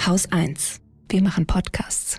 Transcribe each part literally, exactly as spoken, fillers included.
Haus eins. Wir machen Podcasts.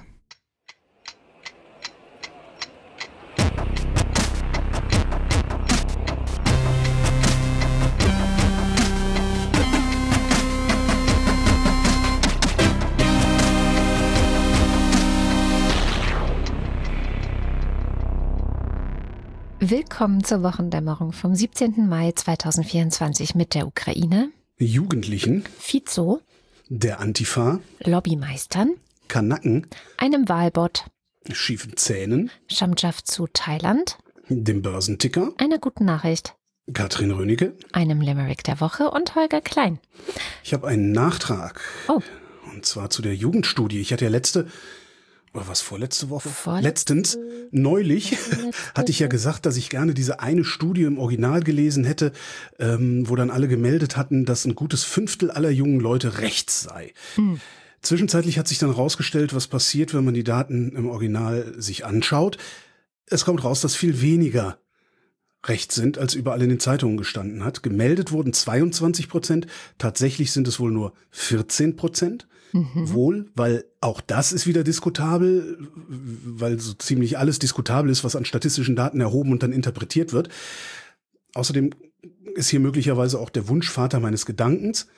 Willkommen zur Wochendämmerung vom siebzehnten Mai zweitausendvierundzwanzig mit der Ukraine, Jugendlichen, Fizo, der Antifa, Lobbymeistern, Kanaken, einem Wahlbot, schiefen Zähnen, Shamjaf zu Thailand, dem Börsenticker, einer guten Nachricht, Katrin Rönecke, einem Limerick der Woche und Holger Klein. Ich habe einen Nachtrag. Oh. Und zwar zu der Jugendstudie. Ich hatte ja letzte, oder was, vorletzte Woche? Vorletzte, Letztens, neulich, letzte, hatte ich ja gesagt, dass ich gerne diese eine Studie im Original gelesen hätte, ähm, wo dann alle gemeldet hatten, dass ein gutes Fünftel aller jungen Leute rechts sei. Hm. Zwischenzeitlich hat sich dann rausgestellt, was passiert, wenn man die Daten im Original sich anschaut. Es kommt raus, dass viel weniger rechts sind, als überall in den Zeitungen gestanden hat. Gemeldet wurden zweiundzwanzig Prozent, tatsächlich sind es wohl nur vierzehn Prozent. Mhm. Wohl, weil auch das ist wieder diskutabel, weil so ziemlich alles diskutabel ist, was an statistischen Daten erhoben und dann interpretiert wird. Außerdem ist hier möglicherweise auch der Wunschvater meines Gedankens.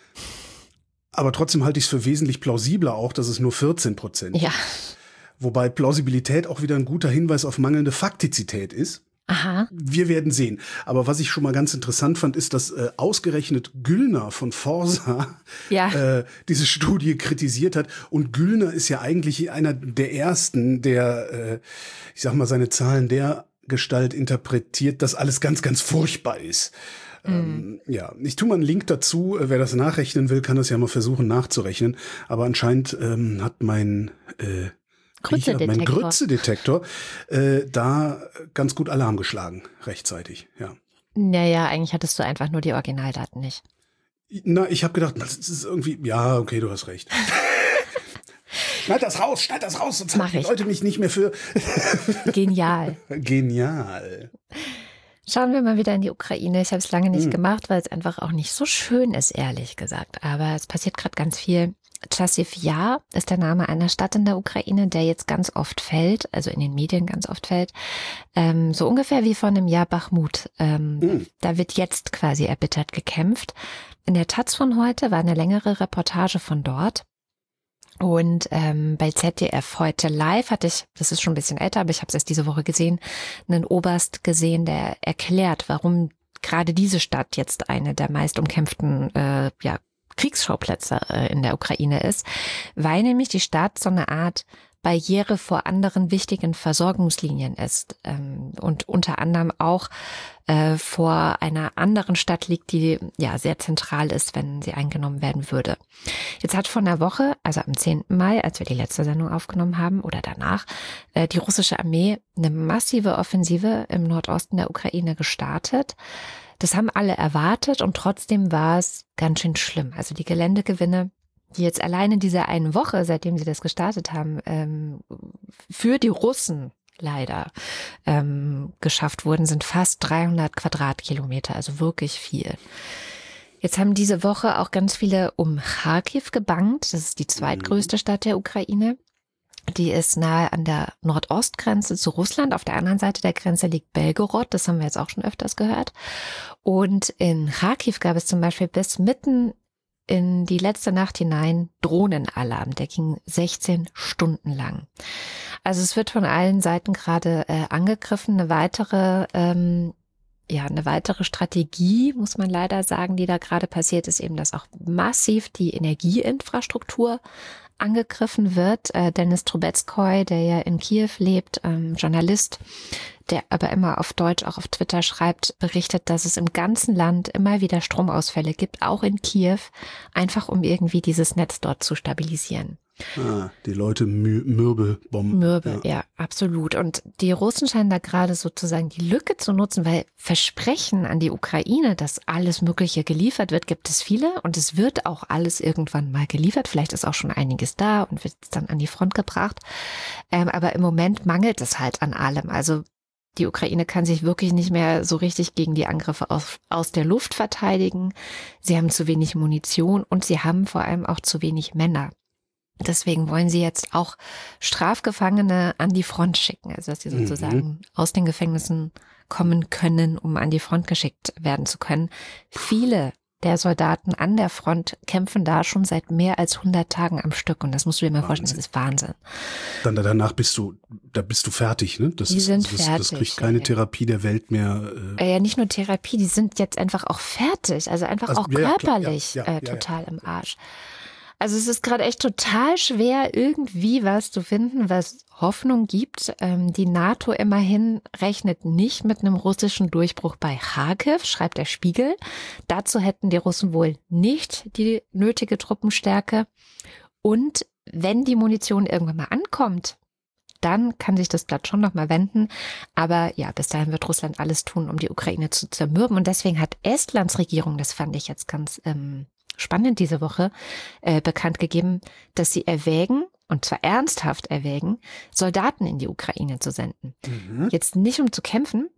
Aber trotzdem halte ich es für wesentlich plausibler auch, dass es nur vierzehn Prozent Ja. Wobei Plausibilität auch wieder ein guter Hinweis auf mangelnde Faktizität ist. Aha. Wir werden sehen. Aber was ich schon mal ganz interessant fand, ist, dass äh, ausgerechnet Güllner von Forsa ja. äh, diese Studie kritisiert hat. Und Güllner ist ja eigentlich einer der Ersten, der, äh, ich sag mal, seine Zahlen der Gestalt interpretiert, dass alles ganz, ganz furchtbar ist. Mhm. Ähm, ja, ich tue mal einen Link dazu. Wer das nachrechnen will, kann das ja mal versuchen nachzurechnen. Aber anscheinend ähm, hat mein äh, Grützedetektor. Mein Grützedetektor, äh, da ganz gut Alarm geschlagen, rechtzeitig, ja. Naja, eigentlich hattest du einfach nur die Originaldaten nicht. Na, ich habe gedacht, das ist irgendwie, ja, okay, du hast recht. Schneid das raus, schneid das raus, sonst haben die Leute mich nicht mehr für... Genial. Genial. Schauen wir mal wieder in die Ukraine. Ich habe es lange nicht hm. gemacht, weil es einfach auch nicht so schön ist, ehrlich gesagt. Aber es passiert gerade ganz viel. Chasiv Yar ist der Name einer Stadt in der Ukraine, der jetzt ganz oft fällt, also in den Medien ganz oft fällt, ähm, so ungefähr wie vor einem Jahr Bachmut. Ähm, mhm. Da wird jetzt quasi erbittert gekämpft. In der Taz von heute war eine längere Reportage von dort. Und ähm, bei Z D F heute live hatte ich, das ist schon ein bisschen älter, aber ich habe es erst diese Woche gesehen, einen Oberst gesehen, der erklärt, warum gerade diese Stadt jetzt eine der meist umkämpften äh, ja, Kriegsschauplätze in der Ukraine ist, weil nämlich die Stadt so eine Art Barriere vor anderen wichtigen Versorgungslinien ist ähm, und unter anderem auch äh, vor einer anderen Stadt liegt, die ja sehr zentral ist, wenn sie eingenommen werden würde. Jetzt hat vor einer Woche, also am zehnten Mai, als wir die letzte Sendung aufgenommen haben oder danach, äh, die russische Armee eine massive Offensive im Nordosten der Ukraine gestartet. Das haben alle erwartet und trotzdem war es ganz schön schlimm. Also die Geländegewinne, die jetzt alleine in dieser einen Woche, seitdem sie das gestartet haben, ähm, für die Russen leider ähm, geschafft wurden, sind fast dreihundert Quadratkilometer, also wirklich viel. Jetzt haben diese Woche auch ganz viele um Charkiw gebangt. Das ist die zweitgrößte Stadt der Ukraine. Die ist nahe an der Nordostgrenze zu Russland. Auf der anderen Seite der Grenze liegt Belgorod. Das haben wir jetzt auch schon öfters gehört. Und in Charkiw gab es zum Beispiel bis mitten in die letzte Nacht hinein Drohnenalarm. Der ging sechzehn Stunden lang. Also es wird von allen Seiten gerade äh, angegriffen. Eine weitere, ähm, ja, eine weitere Strategie, muss man leider sagen, die da gerade passiert, ist eben, dass auch massiv die Energieinfrastruktur angegriffen wird. Äh, Dennis Trubetskoy, der ja in Kiew lebt, ähm, Journalist, der aber immer auf Deutsch, auch auf Twitter schreibt, berichtet, dass es im ganzen Land immer wieder Stromausfälle gibt, auch in Kiew, einfach um irgendwie dieses Netz dort zu stabilisieren. Ah, die Leute mü- mürbe bomben. Mürbe, ja. ja, absolut. Und die Russen scheinen da gerade sozusagen die Lücke zu nutzen, weil Versprechen an die Ukraine, dass alles Mögliche geliefert wird, gibt es viele und es wird auch alles irgendwann mal geliefert. Vielleicht ist auch schon einiges da und wird dann an die Front gebracht. Ähm, aber im Moment mangelt es halt an allem. Also die Ukraine kann sich wirklich nicht mehr so richtig gegen die Angriffe aus, aus der Luft verteidigen. Sie haben zu wenig Munition und sie haben vor allem auch zu wenig Männer. Deswegen wollen sie jetzt auch Strafgefangene an die Front schicken, also dass sie sozusagen mhm. aus den Gefängnissen kommen können, um an die Front geschickt werden zu können. Viele der Soldaten an der Front kämpfen da schon seit mehr als hundert Tagen am Stück. Und das musst du dir mal Wahnsinn. vorstellen, das ist Wahnsinn. Dann danach bist du, da bist du fertig, ne? Das die ist, sind das, fertig. Das kriegt keine Therapie der Welt mehr. Äh. Ja, nicht nur Therapie, die sind jetzt einfach auch fertig. Also einfach also, auch ja, körperlich ja, ja, äh, total ja, ja. im Arsch. Also es ist gerade echt total schwer, irgendwie was zu finden, was Hoffnung gibt. Ähm, die NATO immerhin rechnet nicht mit einem russischen Durchbruch bei Charkiw, schreibt der Spiegel. Dazu hätten die Russen wohl nicht die nötige Truppenstärke. Und wenn die Munition irgendwann mal ankommt, dann kann sich das Blatt schon nochmal wenden. Aber ja, bis dahin wird Russland alles tun, um die Ukraine zu zermürben. Und deswegen hat Estlands Regierung, das fand ich jetzt ganz ähm, spannend diese Woche, äh, bekannt gegeben, dass sie erwägen, und zwar ernsthaft erwägen, Soldaten in die Ukraine zu senden. Mhm. Jetzt nicht um zu kämpfen,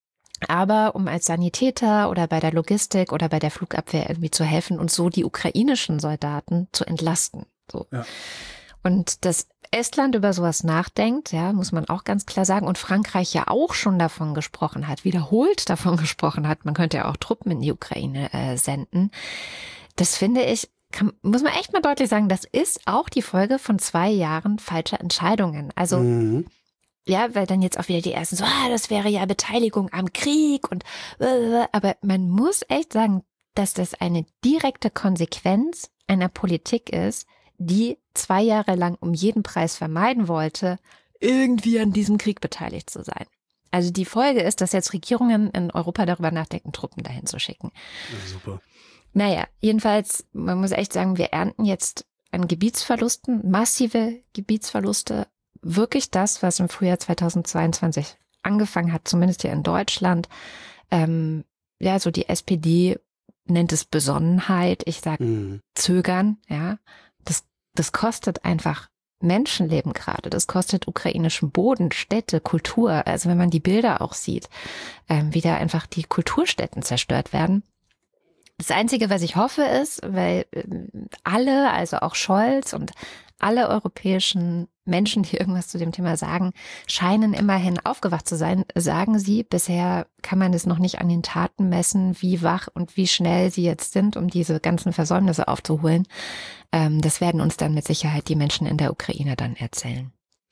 aber um als Sanitäter oder bei der Logistik oder bei der Flugabwehr irgendwie zu helfen und so die ukrainischen Soldaten zu entlasten. So. Ja. Und dass Estland über sowas nachdenkt, ja, muss man auch ganz klar sagen, und Frankreich ja auch schon davon gesprochen hat, wiederholt davon gesprochen hat, man könnte ja auch Truppen in die Ukraine äh, senden. Das finde ich, kann, muss man echt mal deutlich sagen, das ist auch die Folge von zwei Jahren falscher Entscheidungen. Also, mhm. ja, weil dann jetzt auch wieder die ersten so, ah, das wäre ja Beteiligung am Krieg und, äh, aber man muss echt sagen, dass das eine direkte Konsequenz einer Politik ist, die zwei Jahre lang um jeden Preis vermeiden wollte, irgendwie an diesem Krieg beteiligt zu sein. Also die Folge ist, dass jetzt Regierungen in Europa darüber nachdenken, Truppen dahin zu schicken. Ja, super. Naja, jedenfalls, man muss echt sagen, wir ernten jetzt an Gebietsverlusten, massive Gebietsverluste. Wirklich das, was im Frühjahr zweitausendzweiundzwanzig angefangen hat, zumindest hier in Deutschland. Ähm, ja, so die S P D nennt es Besonnenheit. Ich sage mhm. Zögern, ja. Das, das kostet einfach Menschenleben gerade. Das kostet ukrainischen Boden, Städte, Kultur. Also wenn man die Bilder auch sieht, ähm, wie da einfach die Kulturstätten zerstört werden. Das Einzige, was ich hoffe, ist, weil alle, also auch Scholz und alle europäischen Menschen, die irgendwas zu dem Thema sagen, scheinen immerhin aufgewacht zu sein, sagen sie. Bisher kann man es noch nicht an den Taten messen, wie wach und wie schnell sie jetzt sind, um diese ganzen Versäumnisse aufzuholen. Das werden uns dann mit Sicherheit die Menschen in der Ukraine dann erzählen.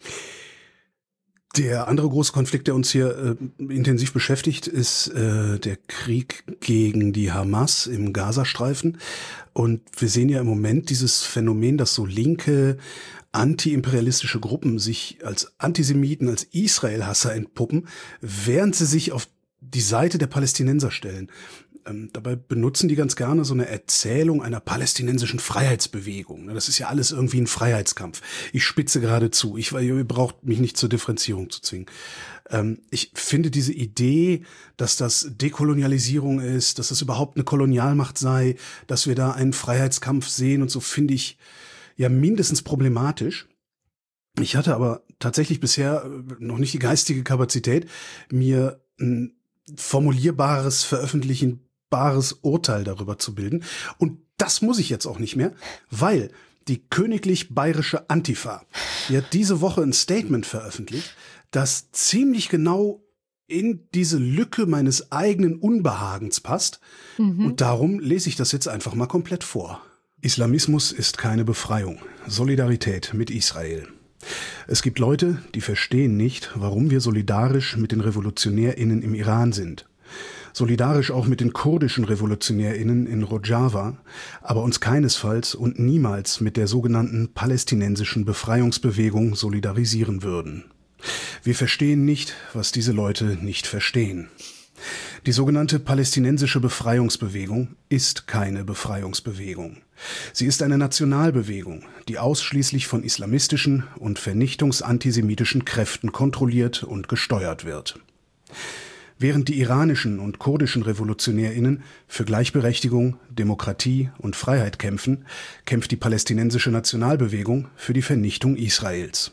Der andere große Konflikt, der uns hier äh, intensiv beschäftigt, ist äh, der Krieg gegen die Hamas im Gazastreifen. Und wir sehen ja im Moment dieses Phänomen, dass so linke, antiimperialistische Gruppen sich als Antisemiten, als Israel-Hasser entpuppen, während sie sich auf die Seite der Palästinenser stellen. Ähm, dabei benutzen die ganz gerne so eine Erzählung einer palästinensischen Freiheitsbewegung. Das ist ja alles irgendwie ein Freiheitskampf. Ich spitze gerade zu. Ich, ihr braucht mich nicht zur Differenzierung zu zwingen. Ähm, ich finde diese Idee, dass das Dekolonialisierung ist, dass das überhaupt eine Kolonialmacht sei, dass wir da einen Freiheitskampf sehen und so, finde ich ja mindestens problematisch. Ich hatte aber tatsächlich bisher noch nicht die geistige Kapazität, mir ein formulierbares, veröffentlichen bares Urteil darüber zu bilden. Und das muss ich jetzt auch nicht mehr, weil die Königlich Bayerische Antifa, die hat diese Woche ein Statement veröffentlicht, das ziemlich genau in diese Lücke meines eigenen Unbehagens passt. Mhm. Und darum lese ich das jetzt einfach mal komplett vor. Islamismus ist keine Befreiung. Solidarität mit Israel. Es gibt Leute, die verstehen nicht, warum wir solidarisch mit den RevolutionärInnen im Iran sind. Solidarisch auch mit den kurdischen RevolutionärInnen in Rojava, aber uns keinesfalls und niemals mit der sogenannten palästinensischen Befreiungsbewegung solidarisieren würden. Wir verstehen nicht, was diese Leute nicht verstehen. Die sogenannte palästinensische Befreiungsbewegung ist keine Befreiungsbewegung. Sie ist eine Nationalbewegung, die ausschließlich von islamistischen und vernichtungsantisemitischen Kräften kontrolliert und gesteuert wird. Während die iranischen und kurdischen RevolutionärInnen für Gleichberechtigung, Demokratie und Freiheit kämpfen, kämpft die palästinensische Nationalbewegung für die Vernichtung Israels.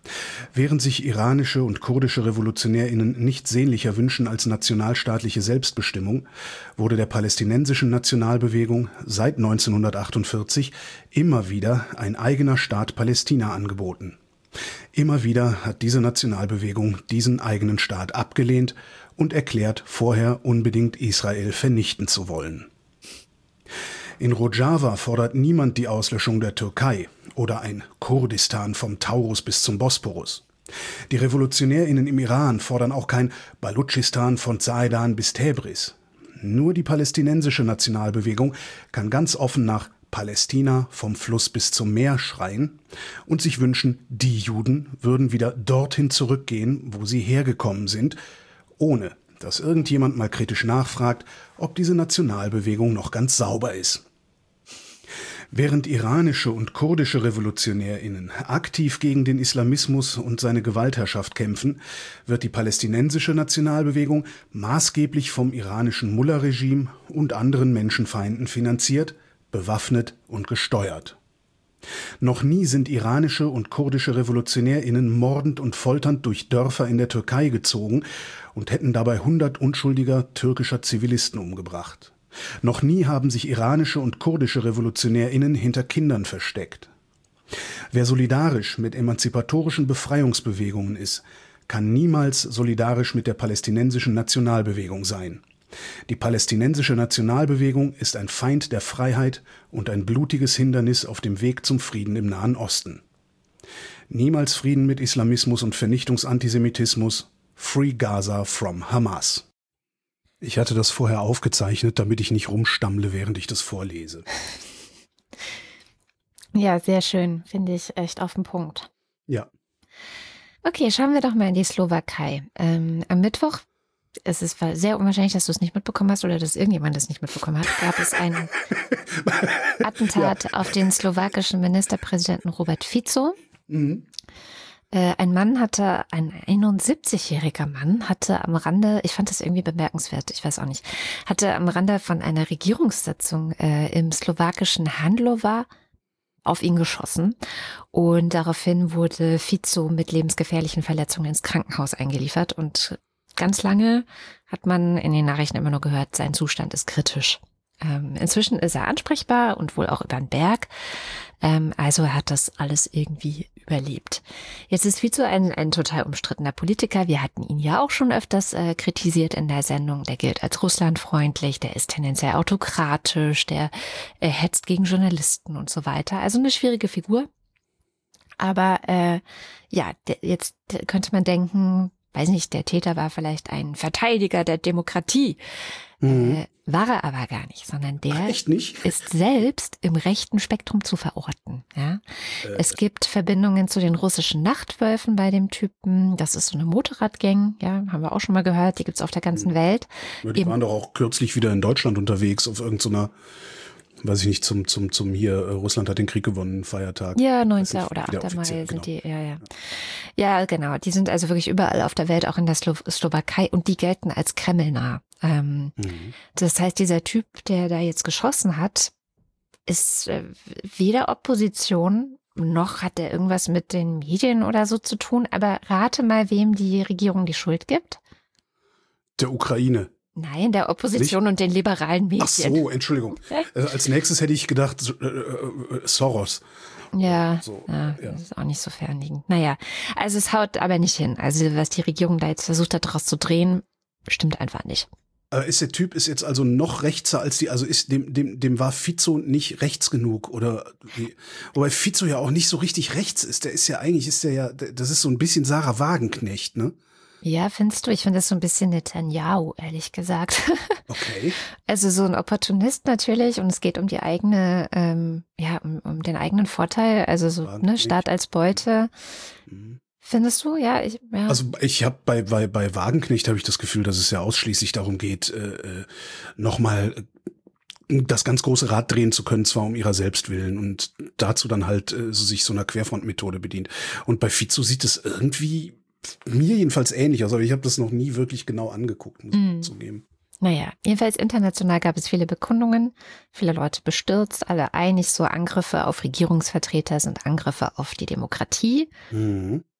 Während sich iranische und kurdische RevolutionärInnen nichts sehnlicher wünschen als nationalstaatliche Selbstbestimmung, wurde der palästinensischen Nationalbewegung seit neunzehnhundertachtundvierzig immer wieder ein eigener Staat Palästina angeboten. Immer wieder hat diese Nationalbewegung diesen eigenen Staat abgelehnt und erklärt, vorher unbedingt Israel vernichten zu wollen. In Rojava fordert niemand die Auslöschung der Türkei oder ein Kurdistan vom Taurus bis zum Bosporus. Die RevolutionärInnen im Iran fordern auch kein Balutschistan von Zahedan bis Tebris. Nur die palästinensische Nationalbewegung kann ganz offen nach Palästina vom Fluss bis zum Meer schreien und sich wünschen, die Juden würden wieder dorthin zurückgehen, wo sie hergekommen sind, ohne dass irgendjemand mal kritisch nachfragt, ob diese Nationalbewegung noch ganz sauber ist. Während iranische und kurdische RevolutionärInnen aktiv gegen den Islamismus und seine Gewaltherrschaft kämpfen, wird die palästinensische Nationalbewegung maßgeblich vom iranischen Mullah-Regime und anderen Menschenfeinden finanziert, bewaffnet und gesteuert. Noch nie sind iranische und kurdische RevolutionärInnen mordend und folternd durch Dörfer in der Türkei gezogen und hätten dabei hundert unschuldiger türkischer Zivilisten umgebracht. Noch nie haben sich iranische und kurdische RevolutionärInnen hinter Kindern versteckt. Wer solidarisch mit emanzipatorischen Befreiungsbewegungen ist, kann niemals solidarisch mit der palästinensischen Nationalbewegung sein. Die palästinensische Nationalbewegung ist ein Feind der Freiheit und ein blutiges Hindernis auf dem Weg zum Frieden im Nahen Osten. Niemals Frieden mit Islamismus und Vernichtungsantisemitismus. Free Gaza from Hamas. Ich hatte das vorher aufgezeichnet, damit ich nicht rumstammle, während ich das vorlese. Ja, sehr schön. Finde ich echt auf den Punkt. Ja. Okay, schauen wir doch mal in die Slowakei. Ähm, am Mittwoch, es ist sehr unwahrscheinlich, dass du es nicht mitbekommen hast oder dass irgendjemand es nicht mitbekommen hat, gab es ein Attentat ja. auf den slowakischen Ministerpräsidenten Robert Fico. Mhm. Ein Mann hatte, ein einundsiebzigjähriger Mann hatte am Rande, ich fand das irgendwie bemerkenswert, ich weiß auch nicht, hatte am Rande von einer Regierungssitzung äh, im slowakischen Handlova auf ihn geschossen und daraufhin wurde Fico mit lebensgefährlichen Verletzungen ins Krankenhaus eingeliefert und ganz lange hat man in den Nachrichten immer nur gehört, sein Zustand ist kritisch. Ähm, inzwischen ist er ansprechbar und wohl auch über den Berg. Ähm, also er hat das alles irgendwie überlebt. Jetzt ist Fico ein, ein total umstrittener Politiker. Wir hatten ihn ja auch schon öfters äh, kritisiert in der Sendung. Der gilt als russlandfreundlich, der ist tendenziell autokratisch, der äh, hetzt gegen Journalisten und so weiter. Also eine schwierige Figur. Aber äh, ja, der, jetzt könnte man denken, weiß nicht, der Täter war vielleicht ein Verteidiger der Demokratie. Mhm. Äh, war er aber gar nicht, sondern der Ach, echt nicht? ist selbst im rechten Spektrum zu verorten. Ja? Äh. Es gibt Verbindungen zu den russischen Nachtwölfen bei dem Typen. Das ist so eine Motorradgang, ja, haben wir auch schon mal gehört. Die gibt's auf der ganzen mhm. Welt. Ja, die Eben, waren doch auch kürzlich wieder in Deutschland unterwegs auf irgendeiner, weiß ich nicht, zum zum zum hier äh, Russland hat den Krieg gewonnen Feiertag. Ja, neunten oder achten Mai sind genau. die, ja, ja. Ja, genau. Die sind also wirklich überall auf der Welt, auch in der Slo- Slowakei und die gelten als kremlnah. Ähm, mhm. Das heißt, dieser Typ, der da jetzt geschossen hat, ist äh, weder Opposition, noch hat er irgendwas mit den Medien oder so zu tun. Aber rate mal, wem die Regierung die Schuld gibt. Der Ukraine. Nein, der Opposition Nicht? und den liberalen Medien. Ach so, Entschuldigung. Also als nächstes hätte ich gedacht, äh, äh, Soros. Ja, so, ja, ja, das ist auch nicht so fernliegend. Naja, also es haut aber nicht hin. Also was die Regierung da jetzt versucht hat, daraus zu drehen, stimmt einfach nicht. Aber ist der Typ ist jetzt also noch rechtser als die, also ist dem dem dem war Fico nicht rechts genug oder wie? Wobei Fico ja auch nicht so richtig rechts ist. Der ist ja eigentlich ist der ja, das ist so ein bisschen Sarah Wagenknecht, ne? Ja, findest du? Ich finde das so ein bisschen Netanyahu, ehrlich gesagt. Okay. Also so ein Opportunist natürlich und es geht um die eigene, ähm, ja, um, um den eigenen Vorteil, also so ne, Staat als Beute. Mhm. Findest du? Ja, ich, ja. Also ich habe bei bei bei Wagenknecht habe ich das Gefühl, dass es ja ausschließlich darum geht, äh, nochmal das ganz große Rad drehen zu können, zwar um ihrer selbst willen und dazu dann halt äh, so sich so einer Querfrontmethode bedient. Und bei Fico sieht es irgendwie mir jedenfalls ähnlich aus, aber ich habe das noch nie wirklich genau angeguckt, muss mm. ich zugeben. Naja, jedenfalls international gab es viele Bekundungen, viele Leute bestürzt, alle einig, so Angriffe auf Regierungsvertreter sind Angriffe auf die Demokratie. Mhm.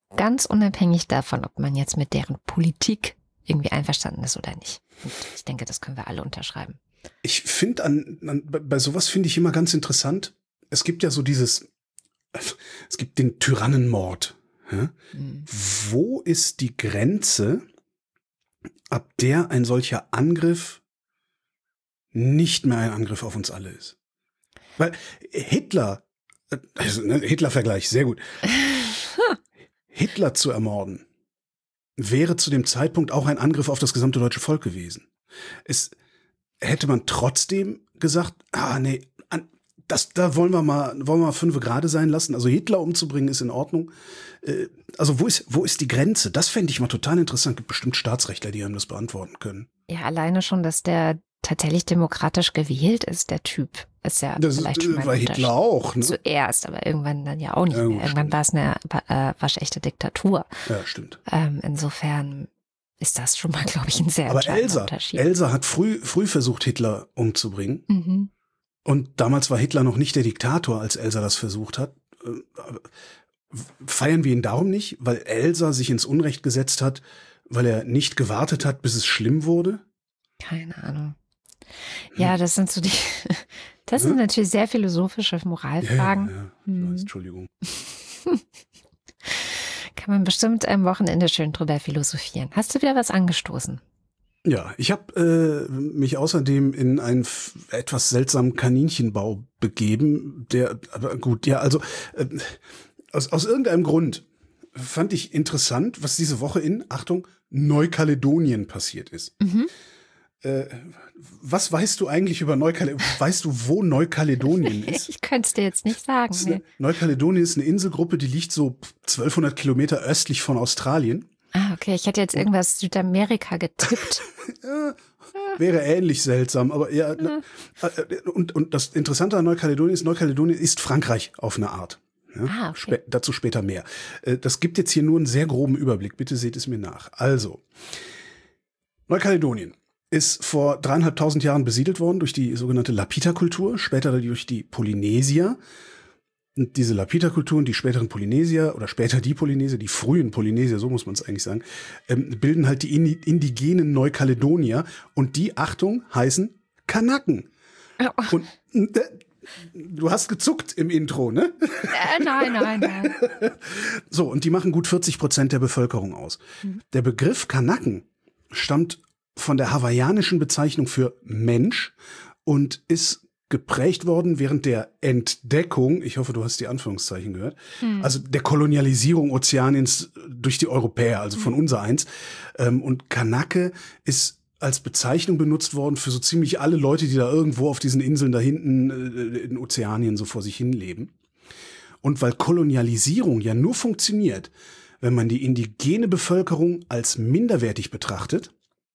ganz unabhängig davon, ob man jetzt mit deren Politik irgendwie einverstanden ist oder nicht. Und ich denke, das können wir alle unterschreiben. Ich finde an, an bei sowas finde ich immer ganz interessant. Es gibt ja so dieses, es gibt den Tyrannenmord. Ja? Mhm. Wo ist die Grenze, ab der ein solcher Angriff nicht mehr ein Angriff auf uns alle ist? Weil Hitler, also Hitler-Vergleich, sehr gut. Hitler zu ermorden wäre zu dem Zeitpunkt auch ein Angriff auf das gesamte deutsche Volk gewesen. Es hätte man trotzdem gesagt, ah nee, das, da wollen wir mal, wollen wir mal fünf Grade sein lassen. Also Hitler umzubringen ist in Ordnung. Also wo ist, wo ist die Grenze? Das fände ich mal total interessant. Gibt bestimmt Staatsrechtler, die einem das beantworten können. Ja, alleine schon, dass der tatsächlich demokratisch gewählt ist, der Typ. Ist ja das vielleicht ist, schon mal war Hitler auch, ne? Zuerst, aber irgendwann dann ja auch nicht ja, mehr. Irgendwann war es eine äh, waschechte Diktatur. Ja, stimmt. Ähm, insofern ist das schon mal, glaube ich, ein sehr aber entscheidender Elsa, Unterschied. Elsa hat früh, früh versucht, Hitler umzubringen. Mhm. Und damals war Hitler noch nicht der Diktator, als Elsa das versucht hat. Feiern wir ihn darum nicht, weil Elsa sich ins Unrecht gesetzt hat, weil er nicht gewartet hat, bis es schlimm wurde? Keine Ahnung. Ja, das sind so die, das sind hm? natürlich sehr philosophische Moralfragen. Ja, ja, ja. Hm. Entschuldigung. Kann man bestimmt am Wochenende schön drüber philosophieren. Hast du wieder was angestoßen? Ja, ich habe äh, mich außerdem in einen f- etwas seltsamen Kaninchenbau begeben, der, aber gut, ja, also äh, aus, aus irgendeinem Grund fand ich interessant, was diese Woche in, Achtung, Neukaledonien passiert ist. Mhm. Äh, was weißt du eigentlich über Neukaledonien? Weißt du, wo Neukaledonien ist? Ich könnte es dir jetzt nicht sagen. Ist eine, Neukaledonien ist eine Inselgruppe, die liegt so zwölfhundert Kilometer östlich von Australien. Ah, okay. Ich hätte jetzt irgendwas Südamerika getippt. Ja, wäre ähnlich seltsam, aber ja. Ne, und, und das Interessante an Neukaledonien ist, Neukaledonien ist Frankreich auf eine Art. Ja, ah, okay. Spä- dazu später mehr. Das gibt jetzt hier nur einen sehr groben Überblick. Bitte seht es mir nach. Also, Neukaledonien ist vor dreieinhalbtausend Jahren besiedelt worden durch die sogenannte Lapita-Kultur, später durch die Polynesier. Und diese Lapita-Kulturen, die späteren Polynesier oder später die Polynesier, die frühen Polynesier, so muss man es eigentlich sagen, ähm, bilden halt die indigenen Neukaledonier und die, Achtung, heißen Kanaken. Oh. Und äh, du hast gezuckt im Intro, ne? Äh, nein, nein, nein. So, und die machen gut vierzig Prozent der Bevölkerung aus. Mhm. Der Begriff Kanaken stammt von der hawaiianischen Bezeichnung für Mensch und ist geprägt worden während der Entdeckung, ich hoffe, du hast die Anführungszeichen gehört, hm. also der Kolonialisierung Ozeaniens durch die Europäer, also von hm. unsereins. Und Kanake ist als Bezeichnung benutzt worden für so ziemlich alle Leute, die da irgendwo auf diesen Inseln da hinten in Ozeanien so vor sich hin leben. Und weil Kolonialisierung ja nur funktioniert, wenn man die indigene Bevölkerung als minderwertig betrachtet,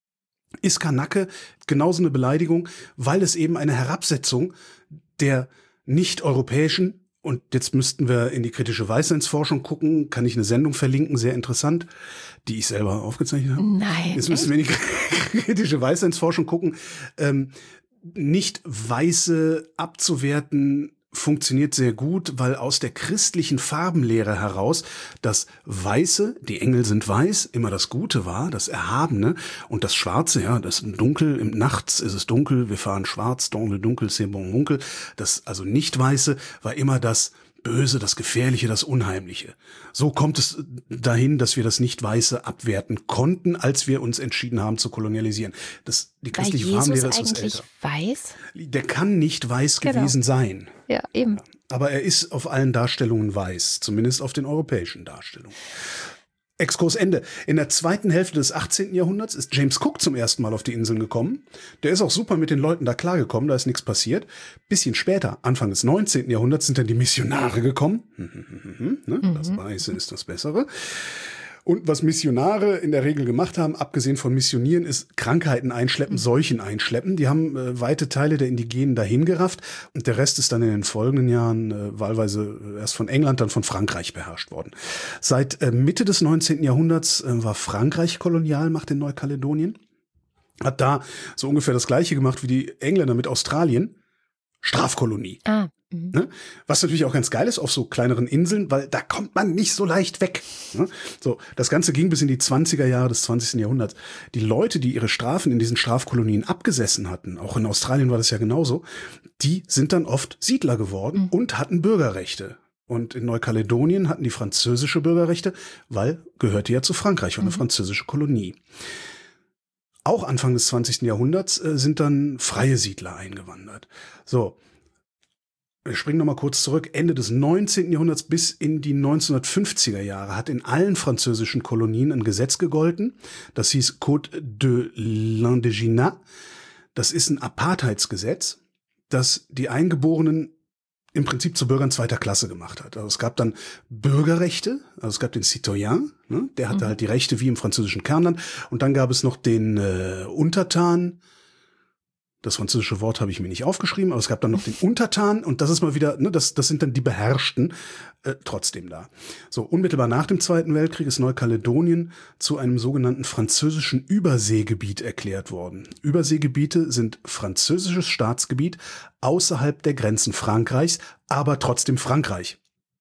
ist Kanake genauso eine Beleidigung, weil es eben eine Herabsetzung der nicht-europäischen, und jetzt müssten wir in die kritische Weißseinsforschung gucken, kann ich eine Sendung verlinken, sehr interessant, die ich selber aufgezeichnet habe. Nein. Jetzt müssten wir in die kritische Weißseinsforschung gucken. Ähm, nicht Weiße abzuwerten funktioniert sehr gut, weil aus der christlichen Farbenlehre heraus das Weiße, die Engel sind weiß, immer das Gute war, das Erhabene, und das Schwarze, ja, das Dunkel, im Nachts ist es dunkel, wir fahren schwarz, dunkel, dunkel, c'est bon, munkel, das also Nicht-Weiße war immer das Böse, das Gefährliche, das Unheimliche. So kommt es dahin, dass wir das Nicht-Weiße abwerten konnten, als wir uns entschieden haben zu kolonialisieren. Das, die christliche Farbenlehre ist was älter. Weiß? Der kann nicht weiß genau. gewesen sein. Ja, eben. Aber er ist auf allen Darstellungen weiß, zumindest auf den europäischen Darstellungen. Exkurs Ende. In der zweiten Hälfte des achtzehnten Jahrhunderts ist James Cook zum ersten Mal auf die Inseln gekommen. Der ist auch super mit den Leuten da klargekommen, da ist nichts passiert. Bisschen später, Anfang des neunzehnten Jahrhunderts, sind dann die Missionare gekommen. Mhm. Das Weiße ist das Bessere. Und was Missionare in der Regel gemacht haben, abgesehen von Missionieren, ist Krankheiten einschleppen, Seuchen einschleppen. Die haben äh, weite Teile der Indigenen dahin gerafft. Und der Rest ist dann in den folgenden Jahren äh, wahlweise erst von England, dann von Frankreich beherrscht worden. Seit äh, Mitte des neunzehnten Jahrhunderts äh, war Frankreich Kolonialmacht in Neukaledonien. Hat da so ungefähr das Gleiche gemacht wie die Engländer mit Australien. Strafkolonie. Ah. Mhm. Ne? Was natürlich auch ganz geil ist auf so kleineren Inseln, weil da kommt man nicht so leicht weg. Ne? So, das Ganze ging bis in die zwanziger Jahre des zwanzigsten Jahrhunderts. Die Leute, die ihre Strafen in diesen Strafkolonien abgesessen hatten, auch in Australien war das ja genauso, die sind dann oft Siedler geworden mhm. und hatten Bürgerrechte. Und in Neukaledonien hatten die französische Bürgerrechte, weil gehörte ja zu Frankreich, war eine mhm. französische Kolonie. Auch Anfang des zwanzigsten Jahrhunderts äh, sind dann freie Siedler eingewandert. So, wir springen nochmal kurz zurück. Ende des neunzehnten Jahrhunderts bis in die neunzehnhundertfünfziger Jahre hat in allen französischen Kolonien ein Gesetz gegolten. Das hieß Code de l'Indigenat. Das ist ein Apartheidsgesetz, das die Eingeborenen im Prinzip zu Bürgern zweiter Klasse gemacht hat. Also es gab dann Bürgerrechte, also es gab den Citoyen, ne, der hatte mhm. halt die Rechte wie im französischen Kernland. Und dann gab es noch den äh, Untertan. Das französische Wort habe ich mir nicht aufgeschrieben, aber es gab dann noch den Untertan und das ist mal wieder, ne, das, das sind dann die Beherrschten äh, trotzdem da. So, unmittelbar nach dem Zweiten Weltkrieg ist Neukaledonien zu einem sogenannten französischen Überseegebiet erklärt worden. Überseegebiete sind französisches Staatsgebiet außerhalb der Grenzen Frankreichs, aber trotzdem Frankreich.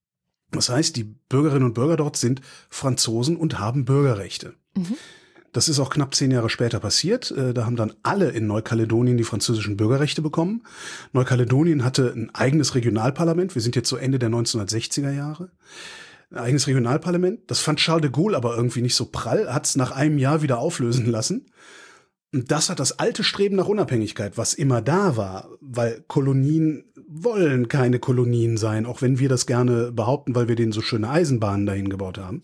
Das heißt, die Bürgerinnen und Bürger dort sind Franzosen und haben Bürgerrechte. Mhm. Das ist auch knapp zehn Jahre später passiert. Da haben dann alle in Neukaledonien die französischen Bürgerrechte bekommen. Neukaledonien hatte ein eigenes Regionalparlament. Wir sind jetzt so Ende der neunzehnhundertsechziger Jahre. Ein eigenes Regionalparlament. Das fand Charles de Gaulle aber irgendwie nicht so prall, hat es nach einem Jahr wieder auflösen lassen. Und das hat das alte Streben nach Unabhängigkeit, was immer da war, weil Kolonien wollen keine Kolonien sein, auch wenn wir das gerne behaupten, weil wir denen so schöne Eisenbahnen dahin gebaut haben.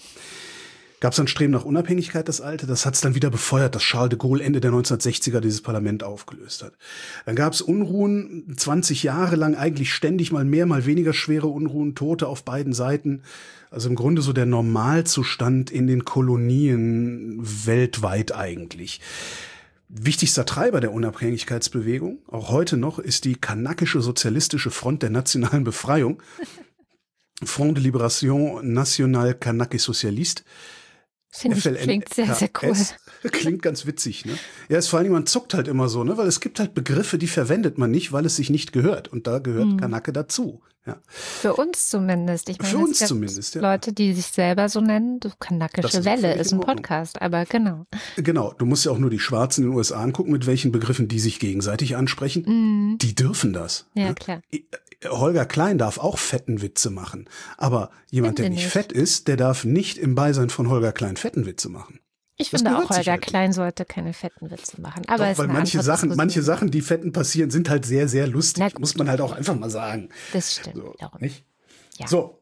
Gab es ein Streben nach Unabhängigkeit, das alte, das hat es dann wieder befeuert, dass Charles de Gaulle Ende der neunzehnhundertsechziger dieses Parlament aufgelöst hat. Dann gab es Unruhen, zwanzig Jahre lang eigentlich ständig mal mehr, mal weniger schwere Unruhen, Tote auf beiden Seiten. Also im Grunde so der Normalzustand in den Kolonien weltweit eigentlich. Wichtigster Treiber der Unabhängigkeitsbewegung, auch heute noch, ist die kanakische Sozialistische Front der nationalen Befreiung. Front de Libération Nationale Kanake Socialiste. Finde ich, klingt sehr, sehr cool. Klingt ganz witzig, ne? Ja, ist vor allem, man zuckt halt immer so, ne? Weil es gibt halt Begriffe, die verwendet man nicht, weil es sich nicht gehört. Und da gehört hm. Kanake dazu. Ja. Für uns zumindest. Ich meine, Für uns zumindest, ja. Leute, die sich selber so nennen, du kanakische Welle ist ein Podcast, aber genau. Genau, du musst ja auch nur die Schwarzen in den U S A angucken, mit welchen Begriffen die sich gegenseitig ansprechen. Mm. Die dürfen das. Ja, ne? klar. Holger Klein darf auch fetten Witze machen. Aber jemand, der nicht, nicht fett ist, der darf nicht im Beisein von Holger Klein fetten Witze machen. Ich das finde auch, Holger halt Klein sollte keine fetten Witze machen. Aber Doch, ist weil manche Sachen, manche Sachen, die Fetten passieren, sind halt sehr, sehr lustig. Muss man halt auch einfach mal sagen. Das stimmt. So, darum. nicht? Ja. So,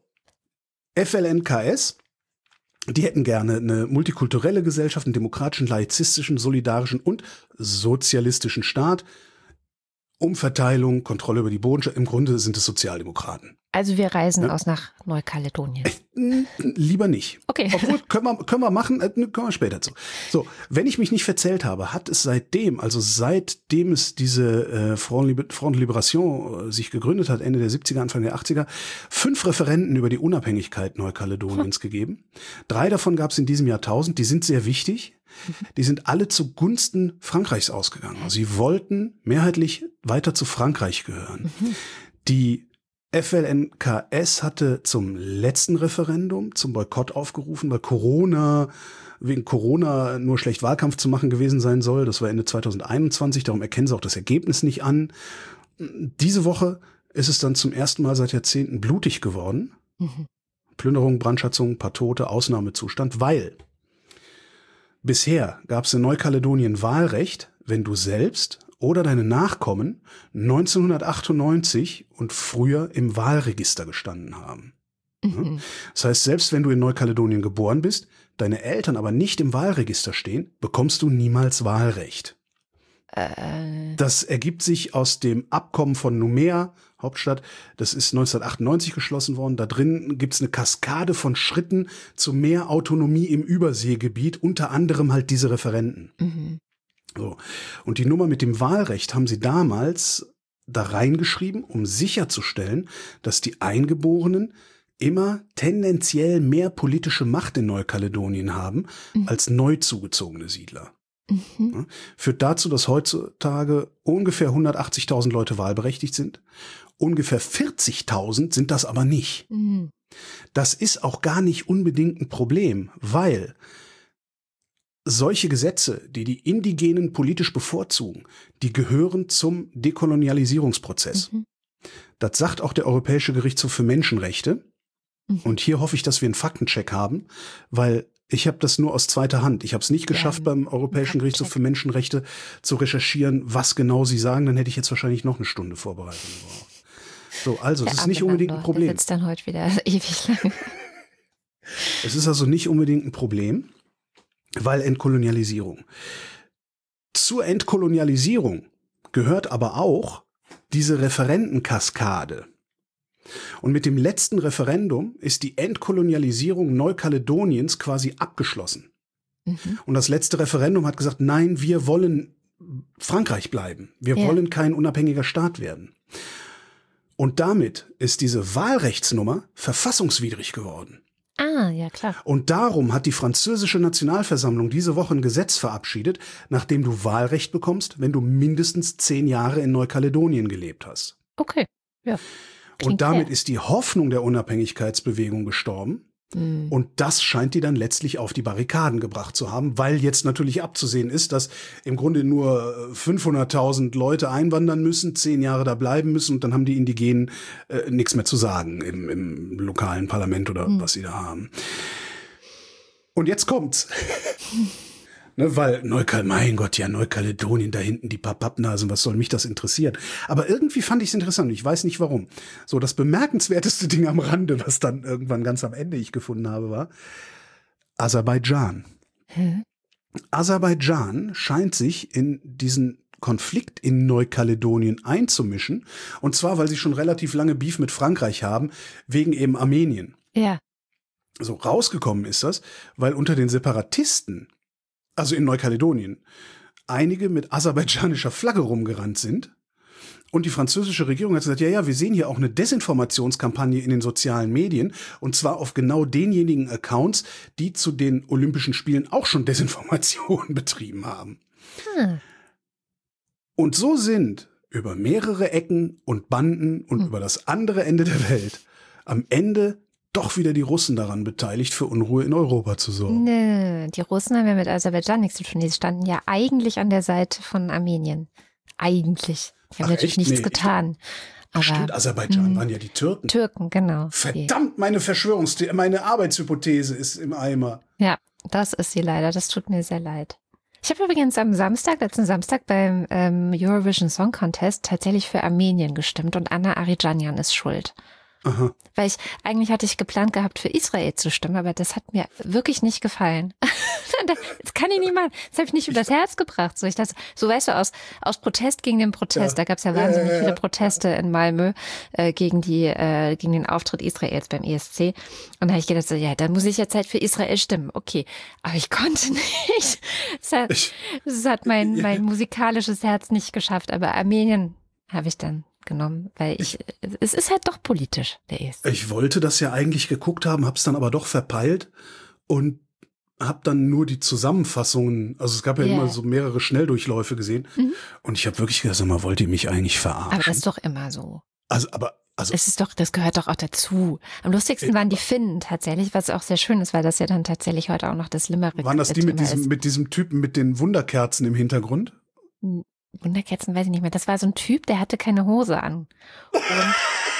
F L N K S, die hätten gerne eine multikulturelle Gesellschaft, einen demokratischen, laizistischen, solidarischen und sozialistischen Staat. Umverteilung, Kontrolle über die Bodenschaften. Im Grunde sind es Sozialdemokraten. Also wir reisen ja. aus nach Neukaledonien. Äh, lieber nicht. Okay. Obwohl, können wir, können wir machen, äh, kommen wir später zu. So, wenn ich mich nicht verzählt habe, hat es seitdem, also seitdem es diese äh, Front de Libération äh, sich gegründet hat, Ende der siebziger, Anfang der achtziger, fünf Referenden über die Unabhängigkeit Neukaledoniens hm. gegeben. Drei davon gab es in diesem Jahrtausend, die sind sehr wichtig. Die sind alle zugunsten Frankreichs ausgegangen. Also sie wollten mehrheitlich weiter zu Frankreich gehören. Mhm. Die F L N K S hatte zum letzten Referendum zum Boykott aufgerufen, weil Corona, wegen Corona nur schlecht Wahlkampf zu machen gewesen sein soll. Das war Ende zweitausendeinundzwanzig, darum erkennen sie auch das Ergebnis nicht an. Diese Woche ist es dann zum ersten Mal seit Jahrzehnten blutig geworden. Mhm. Plünderung, Brandschatzung, ein paar Tote, Ausnahmezustand, weil bisher gab es in Neukaledonien Wahlrecht, wenn du selbst oder deine Nachkommen neunzehnhundertachtundneunzig und früher im Wahlregister gestanden haben. Mhm. Das heißt, selbst wenn du in Neukaledonien geboren bist, deine Eltern aber nicht im Wahlregister stehen, bekommst du niemals Wahlrecht. Äh. Das ergibt sich aus dem Abkommen von Nouméa, Hauptstadt. Das ist neunzehnhundertachtundneunzig geschlossen worden. Da drin gibt's eine Kaskade von Schritten zu mehr Autonomie im Überseegebiet, unter anderem halt diese Referenden. Mhm. So. Und die Nummer mit dem Wahlrecht haben sie damals da reingeschrieben, um sicherzustellen, dass die Eingeborenen immer tendenziell mehr politische Macht in Neukaledonien haben mhm. als neu zugezogene Siedler. Mhm. Ja, führt dazu, dass heutzutage ungefähr hundertachtzigtausend Leute wahlberechtigt sind Ungefähr vierzigtausend sind das aber nicht. Mhm. Das ist auch gar nicht unbedingt ein Problem, weil solche Gesetze, die die Indigenen politisch bevorzugen, die gehören zum Dekolonialisierungsprozess. Mhm. Das sagt auch der Europäische Gerichtshof für Menschenrechte. Mhm. Und hier hoffe ich, dass wir einen Faktencheck haben, weil ich habe das nur aus zweiter Hand. Ich habe es nicht geschafft, ja, beim Europäischen Gerichtshof für Menschenrechte zu recherchieren, was genau sie sagen. Dann hätte ich jetzt wahrscheinlich noch eine Stunde Vorbereitung gebraucht. So, also, es ist nicht unbedingt ein Problem. Der sitzt dann heute wieder ewig lang. Es ist also nicht unbedingt ein Problem, weil Entkolonialisierung. Zur Entkolonialisierung gehört aber auch diese Referendenkaskade. Und mit dem letzten Referendum ist die Entkolonialisierung Neukaledoniens quasi abgeschlossen. Mhm. Und das letzte Referendum hat gesagt, nein, wir wollen Frankreich bleiben. Wir ja. wollen kein unabhängiger Staat werden. Und damit ist diese Wahlrechtsnummer verfassungswidrig geworden. Ah, ja klar. Und darum hat die französische Nationalversammlung diese Woche ein Gesetz verabschiedet, nachdem du Wahlrecht bekommst, wenn du mindestens zehn Jahre in Neukaledonien gelebt hast. Okay, ja. Klingt und damit fair. ist die Hoffnung der Unabhängigkeitsbewegung gestorben. Mhm. Und das scheint die dann letztlich auf die Barrikaden gebracht zu haben, weil jetzt natürlich abzusehen ist, dass im Grunde nur fünfhunderttausend Leute einwandern müssen, zehn Jahre da bleiben müssen und dann haben die Indigenen äh, nichts mehr zu sagen im, im lokalen Parlament oder mhm. was sie da haben. Und jetzt kommt's. Ne, weil Neukal, mein Gott, ja, Neukaledonien, da hinten die paar Pappnasen, was soll mich das interessieren? Aber irgendwie fand ich es interessant, ich weiß nicht warum. So, das bemerkenswerteste Ding am Rande, was dann irgendwann ganz am Ende ich gefunden habe, war Aserbaidschan. Hm? Aserbaidschan scheint sich in diesen Konflikt in Neukaledonien einzumischen, und zwar, weil sie schon relativ lange Beef mit Frankreich haben, wegen eben Armenien. Ja. So, rausgekommen ist das, weil unter den Separatisten, also in Neukaledonien, einige mit aserbaidschanischer Flagge rumgerannt sind. Und die französische Regierung hat gesagt, ja, ja, wir sehen hier auch eine Desinformationskampagne in den sozialen Medien. Und zwar auf genau denjenigen Accounts, die zu den Olympischen Spielen auch schon Desinformation betrieben haben. Hm. Und so sind über mehrere Ecken und Banden und hm. über das andere Ende der Welt am Ende doch wieder die Russen daran beteiligt, für Unruhe in Europa zu sorgen. Nö, die Russen haben ja mit Aserbaidschan nichts zu tun. Die standen ja eigentlich an der Seite von Armenien. Eigentlich. Die haben Ach, natürlich echt? nichts nee, getan. Aber, stimmt, Aserbaidschan waren ja die Türken. Türken, genau. Verdammt, meine Verschwörungstheorie, meine Arbeitshypothese ist im Eimer. Ja, das ist sie leider. Das tut mir sehr leid. Ich habe übrigens am Samstag, letzten Samstag beim ähm, Eurovision Song Contest tatsächlich für Armenien gestimmt und Anna Aridjanyan ist schuld. Aha. Weil ich, eigentlich hatte ich geplant gehabt, für Israel zu stimmen, aber das hat mir wirklich nicht gefallen. Das kann ich nicht machen. Das habe ich nicht übers Herz gebracht. So, ich dachte, so weißt du, aus, aus Protest gegen den Protest, ja. Da gab es ja wahnsinnig ja, ja, ja. viele Proteste in Malmö äh, gegen die, äh, gegen den Auftritt Israels beim E S C. Und da habe ich gedacht, so, ja, da muss ich jetzt halt für Israel stimmen. Okay, aber ich konnte nicht. Es hat, ich, es hat mein, mein musikalisches Herz nicht geschafft, aber Armenien habe ich dann genommen, weil ich, ich, es ist halt doch politisch, der E S C. Ich wollte das ja eigentlich geguckt haben, hab's dann aber doch verpeilt und hab dann nur die Zusammenfassungen, also es gab ja yeah. immer so mehrere Schnelldurchläufe gesehen mhm. und ich habe wirklich gedacht, sag mal, wollt ihr mich eigentlich verarschen? Aber das ist doch immer so. Also, aber, also. Es ist doch, das gehört doch auch dazu. Am lustigsten äh, waren die Finnen tatsächlich, was auch sehr schön ist, weil das ja dann tatsächlich heute auch noch das Limerick waren das die mit diesem, mit diesem Typen mit den Wunderkerzen im Hintergrund? Wunderkerzen weiß ich nicht mehr. Das war so ein Typ, der hatte keine Hose an. Und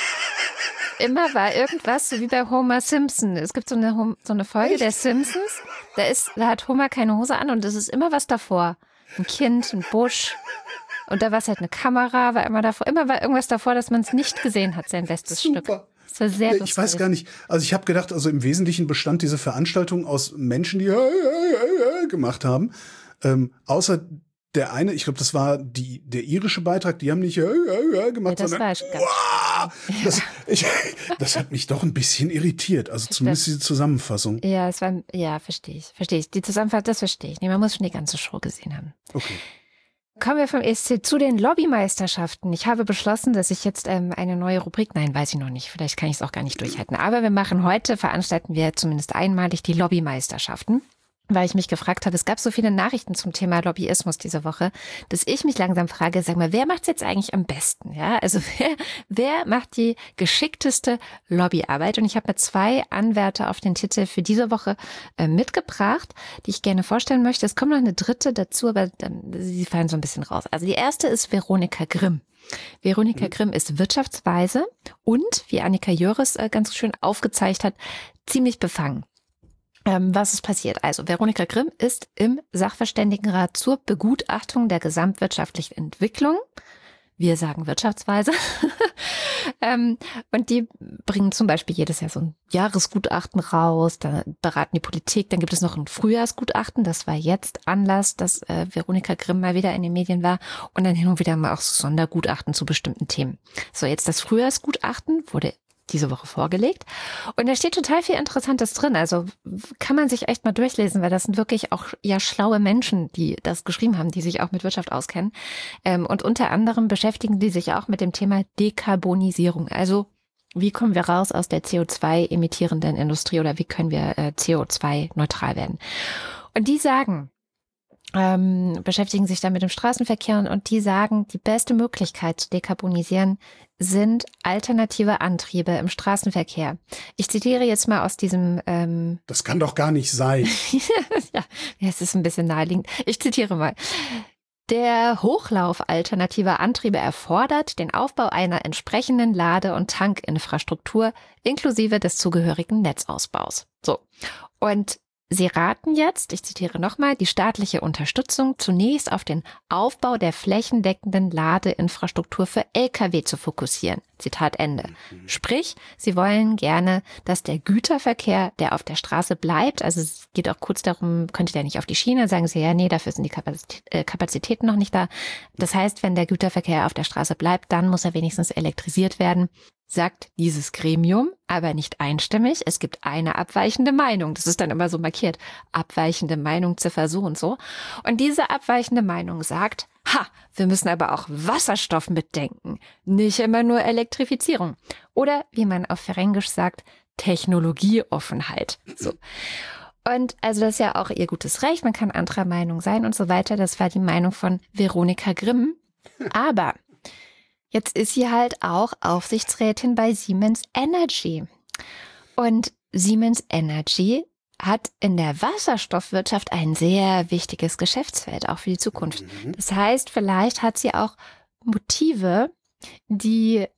immer war irgendwas, so wie bei Homer Simpson. Es gibt so eine, so eine Folge Echt? der Simpsons, da, ist, da hat Homer keine Hose an und es ist immer was davor. Ein Kind, ein Busch. Und da war es halt eine Kamera, war immer davor. Immer war irgendwas davor, dass man es nicht gesehen hat, sein bestes Super. Stück. Das war sehr lustig. Ich weiß gar nicht, also ich habe gedacht, also im Wesentlichen bestand diese Veranstaltung aus Menschen, die gemacht haben. Ähm, außer der eine, ich glaube, das war die, der irische Beitrag, die haben nicht gemacht, ja, das sondern wow, das, ich, das hat mich doch ein bisschen irritiert. Also zumindest diese Zusammenfassung. Ja, es war, ja, verstehe ich, verstehe ich. Die Zusammenfassung, das verstehe ich. Nee, man muss schon die ganze Show gesehen haben. Okay. Kommen wir vom E S C zu den Lobbymeisterschaften. Ich habe beschlossen, dass ich jetzt ähm, eine neue Rubrik, nein, weiß ich noch nicht, vielleicht kann ich es auch gar nicht durchhalten, aber wir machen heute, veranstalten wir zumindest einmalig die Lobbymeisterschaften. weil ich mich gefragt habe, es gab so viele Nachrichten zum Thema Lobbyismus diese Woche, dass ich mich langsam frage, sag mal, wer macht es jetzt eigentlich am besten? Ja, also wer, wer macht die geschickteste Lobbyarbeit? Und ich habe mir zwei Anwärter auf den Titel für diese Woche äh, mitgebracht, die ich gerne vorstellen möchte. Es kommt noch eine dritte dazu, aber ähm, sie fallen so ein bisschen raus. Also die erste ist Veronika Grimm. Veronika Grimm ist Wirtschaftsweise und, wie Annika Jöris äh, ganz schön aufgezeigt hat, ziemlich befangen. Was ist passiert? Also Veronika Grimm ist im Sachverständigenrat zur Begutachtung der gesamtwirtschaftlichen Entwicklung. Wir sagen Wirtschaftsweise. Und die bringen zum Beispiel jedes Jahr so ein Jahresgutachten raus, dann beraten die Politik, dann gibt es noch ein Frühjahrsgutachten, das war jetzt Anlass, dass Veronika Grimm mal wieder in den Medien war und dann hin und wieder mal auch so Sondergutachten zu bestimmten Themen. So, jetzt das Frühjahrsgutachten wurde diese Woche vorgelegt. Und da steht total viel Interessantes drin. Also kann man sich echt mal durchlesen, weil das sind wirklich auch ja schlaue Menschen, die das geschrieben haben, die sich auch mit Wirtschaft auskennen. Und unter anderem beschäftigen die sich auch mit dem Thema Dekarbonisierung. Also wie kommen wir raus aus der C O zwei emittierenden Industrie oder wie können wir C O zwei neutral werden? Und die sagen, ähm, beschäftigen sich dann mit dem Straßenverkehr und, und die sagen, die beste Möglichkeit zu dekarbonisieren sind alternative Antriebe im Straßenverkehr. Ich zitiere jetzt mal aus diesem... Ähm das kann doch gar nicht sein. Ja, es ist ein bisschen naheliegend. Ich zitiere mal. Der Hochlauf alternativer Antriebe erfordert den Aufbau einer entsprechenden Lade- und Tankinfrastruktur inklusive des zugehörigen Netzausbaus. So. Und Sie raten jetzt, ich zitiere nochmal, die staatliche Unterstützung zunächst auf den Aufbau der flächendeckenden Ladeinfrastruktur für L K W zu fokussieren. Zitat Ende. Sprich, Sie wollen gerne, dass der Güterverkehr, der auf der Straße bleibt, also es geht auch kurz darum, könnte der nicht auf die Schiene, sagen Sie, ja, nee, dafür sind die Kapazitä- äh, Kapazitäten noch nicht da. Das heißt, wenn der Güterverkehr auf der Straße bleibt, dann muss er wenigstens elektrisiert werden. Sagt dieses Gremium, aber nicht einstimmig. Es gibt eine abweichende Meinung. Das ist dann immer so markiert. Abweichende Meinung, Ziffer so und so. Und diese abweichende Meinung sagt, ha, wir müssen aber auch Wasserstoff mitdenken. Nicht immer nur Elektrifizierung. Oder, wie man auf Fränkisch sagt, Technologieoffenheit. So. Und also das ist ja auch ihr gutes Recht. Man kann anderer Meinung sein und so weiter. Das war die Meinung von Veronika Grimm. Aber jetzt ist sie halt auch Aufsichtsrätin bei Siemens Energy. Und Siemens Energy hat in der Wasserstoffwirtschaft ein sehr wichtiges Geschäftsfeld, auch für die Zukunft. Das heißt, vielleicht hat sie auch Motive, die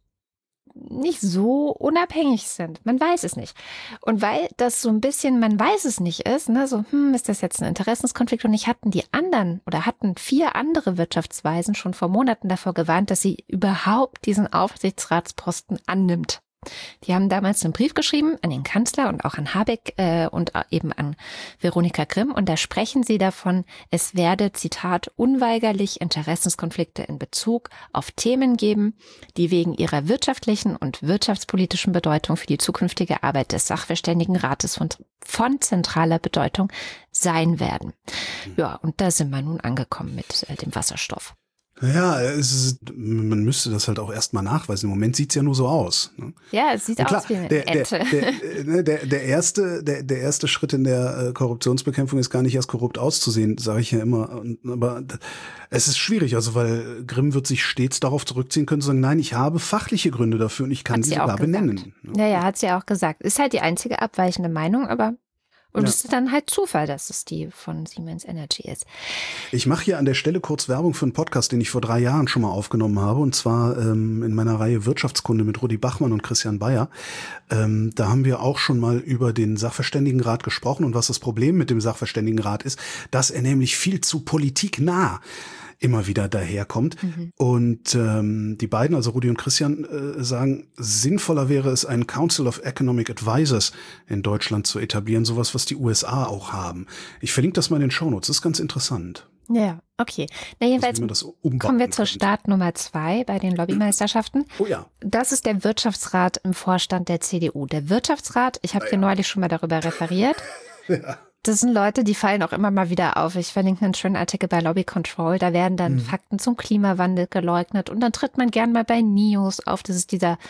nicht so unabhängig sind. Man weiß es nicht. Und weil das so ein bisschen, man weiß es nicht ist, ne, so, hm, ist das jetzt ein Interessenskonflikt? Und ich hatten die anderen oder hatten vier andere Wirtschaftsweisen schon vor Monaten davor gewarnt, dass sie überhaupt diesen Aufsichtsratsposten annimmt. Die haben damals einen Brief geschrieben an den Kanzler und auch an Habeck äh, und eben an Veronika Grimm. Und da sprechen sie davon, es werde, Zitat, unweigerlich Interessenskonflikte in Bezug auf Themen geben, die wegen ihrer wirtschaftlichen und wirtschaftspolitischen Bedeutung für die zukünftige Arbeit des Sachverständigenrates von, von zentraler Bedeutung sein werden. Ja, und da sind wir nun angekommen mit äh, dem Wasserstoff. Ja, es ist, man müsste das halt auch erstmal nachweisen. Im Moment sieht's ja nur so aus. Ne? Ja, es sieht klar, aus wie eine der, Ente. Der, der, der, der, erste, der, der erste Schritt in der Korruptionsbekämpfung ist gar nicht erst korrupt auszusehen, sage ich ja immer. Aber es ist schwierig, also weil Grimm wird sich stets darauf zurückziehen können, zu sagen, nein, ich habe fachliche Gründe dafür und ich kann sie sogar benennen. Ja, ja, hat sie auch gesagt. Ist halt die einzige abweichende Meinung, aber Und es ja. ist dann halt Zufall, dass es die von Siemens Energy ist. Ich mache hier an der Stelle kurz Werbung für einen Podcast, den ich vor drei Jahren schon mal aufgenommen habe. Und zwar ähm, in meiner Reihe Wirtschaftskunde mit Rudi Bachmann und Christian Bayer. Ähm, da haben wir auch schon mal über den Sachverständigenrat gesprochen und was das Problem mit dem Sachverständigenrat ist, dass er nämlich viel zu politiknah immer wieder daherkommt. Mhm. Und ähm, die beiden, also Rudi und Christian, äh, sagen, sinnvoller wäre es, einen Council of Economic Advisors in Deutschland zu etablieren, sowas, was die U S A auch haben. Ich verlinke das mal in den Shownotes, das ist ganz interessant. Ja, okay. Na, jedenfalls also, kommen wir zur Start Nummer zwei bei den Lobbymeisterschaften. Oh ja. Das ist der Wirtschaftsrat im Vorstand der C D U. Der Wirtschaftsrat, ich habe ja, hier ja. neulich schon mal darüber referiert. Ja. Das sind Leute, die fallen auch immer mal wieder auf. Ich verlinke einen schönen Artikel bei Lobby Control. Da werden dann mhm. Fakten zum Klimawandel geleugnet. Und dann tritt man gern mal bei N I O S auf. Das ist dieser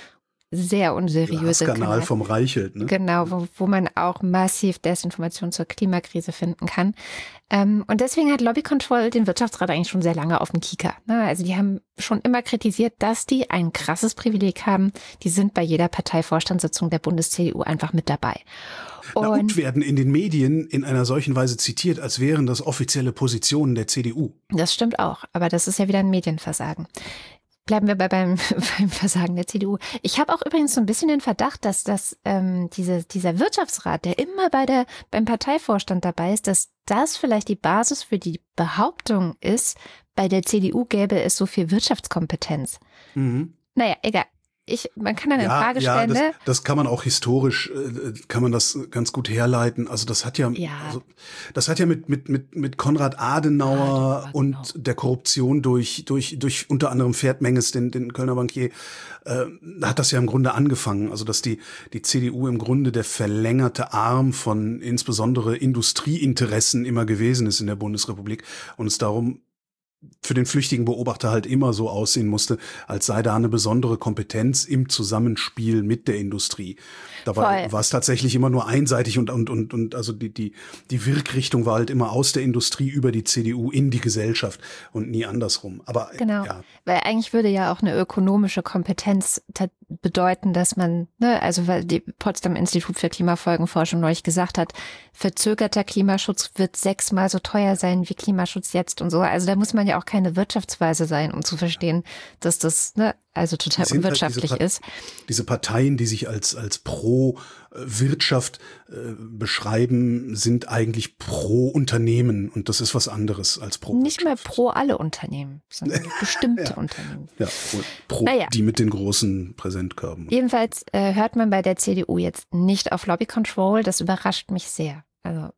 sehr unseriöse Kanal. Kanal vom Reichelt. Ne? Genau, wo, wo man auch massiv Desinformation zur Klimakrise finden kann. Ähm, und deswegen hat Lobby Control den Wirtschaftsrat eigentlich schon sehr lange auf dem Kieker. Ne? Also die haben schon immer kritisiert, dass die ein krasses Privileg haben. Die sind bei jeder Parteivorstandssitzung der Bundes-C D U einfach mit dabei. Und, Na, und werden in den Medien in einer solchen Weise zitiert, als wären das offizielle Positionen der C D U. Das stimmt auch, aber das ist ja wieder ein Medienversagen. Bleiben wir bei beim, beim Versagen der C D U. Ich habe auch übrigens so ein bisschen den Verdacht, dass das ähm, diese, dieser Wirtschaftsrat, der immer bei der beim Parteivorstand dabei ist, dass das vielleicht die Basis für die Behauptung ist, bei der C D U gäbe es so viel Wirtschaftskompetenz. Mhm. Naja, egal. Ich, man kann dann in ja, Frage ja, stellen. Das, das kann man auch historisch, äh, kann man das ganz gut herleiten. Also das hat ja, ja. Also, das hat ja mit mit mit mit Konrad Adenauer ah, und genau. der Korruption durch durch durch unter anderem Ferd Menges, den den Kölner Bankier, äh, hat das ja im Grunde angefangen. Also dass die die C D U im Grunde der verlängerte Arm von insbesondere Industrieinteressen immer gewesen ist in der Bundesrepublik und es darum für den flüchtigen Beobachter halt immer so aussehen musste, als sei da eine besondere Kompetenz im Zusammenspiel mit der Industrie. Dabei Voll. war es tatsächlich immer nur einseitig und und und und also die die die Wirkrichtung war halt immer aus der Industrie über die C D U in die Gesellschaft und nie andersrum. Aber genau, ja. Weil eigentlich würde ja auch eine ökonomische Kompetenz bedeuten, dass man, ne, also weil die Potsdam Institut für Klimafolgenforschung neulich gesagt hat, verzögerter Klimaschutz wird sechsmal so teuer sein wie Klimaschutz jetzt und so. Also da muss man ja auch keine Wirtschaftsweise sein, um zu verstehen, dass das, ne, also total unwirtschaftlich halt diese ist. Diese Parteien, die sich als als pro Wirtschaft äh, beschreiben, sind eigentlich pro Unternehmen und das ist was anderes als pro Nicht Wirtschaft. mehr pro alle Unternehmen, sondern bestimmte ja. Unternehmen. Ja, pro naja. die mit den großen Präsentkörben. Jedenfalls äh, hört man bei der C D U jetzt nicht auf Lobby Control. Das überrascht mich sehr. Also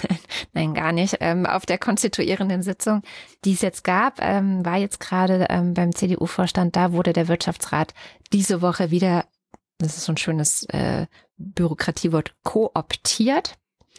nein, gar nicht. Ähm, auf der konstituierenden Sitzung, die es jetzt gab, ähm, war jetzt gerade ähm, beim C D U-Vorstand, da wurde der Wirtschaftsrat diese Woche wieder, das ist so ein schönes äh, Bürokratiewort, kooptiert.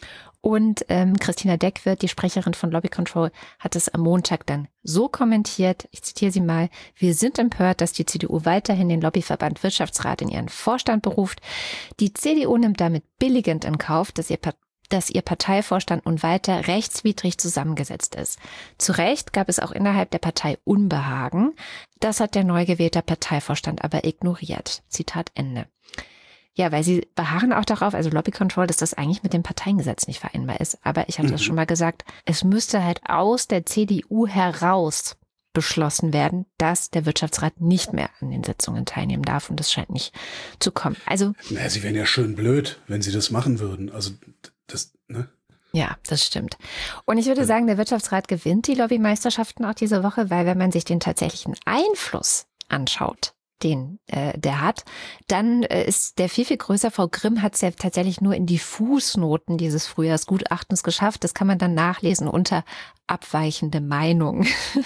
Und ähm, Christina Deckwirth, die Sprecherin von Lobby Control, hat es am Montag dann so kommentiert, ich zitiere sie mal: Wir sind empört, dass die C D U weiterhin den Lobbyverband Wirtschaftsrat in ihren Vorstand beruft. Die C D U nimmt damit billigend in Kauf, dass ihr dass ihr Parteivorstand nun weiter rechtswidrig zusammengesetzt ist. Zu Recht gab es auch innerhalb der Partei Unbehagen. Das hat der neu gewählte Parteivorstand aber ignoriert. Zitat Ende. Ja, weil sie beharren auch darauf, also Lobby Control, dass das eigentlich mit dem Parteiengesetz nicht vereinbar ist. Aber ich hatte mhm. das schon mal gesagt, es müsste halt aus der C D U heraus beschlossen werden, dass der Wirtschaftsrat nicht mehr an den Sitzungen teilnehmen darf. Und das scheint nicht zu kommen. Also, naja, sie wären ja schön blöd, wenn sie das machen würden. Also das, ne? Ja, das stimmt. Und ich würde sagen, der Wirtschaftsrat gewinnt die Lobbymeisterschaften auch diese Woche, weil wenn man sich den tatsächlichen Einfluss anschaut, den äh, der hat, dann äh, ist der viel, viel größer. Frau Grimm hat es ja tatsächlich nur in die Fußnoten dieses Frühjahrsgutachtens geschafft. Das kann man dann nachlesen unter abweichende Meinung.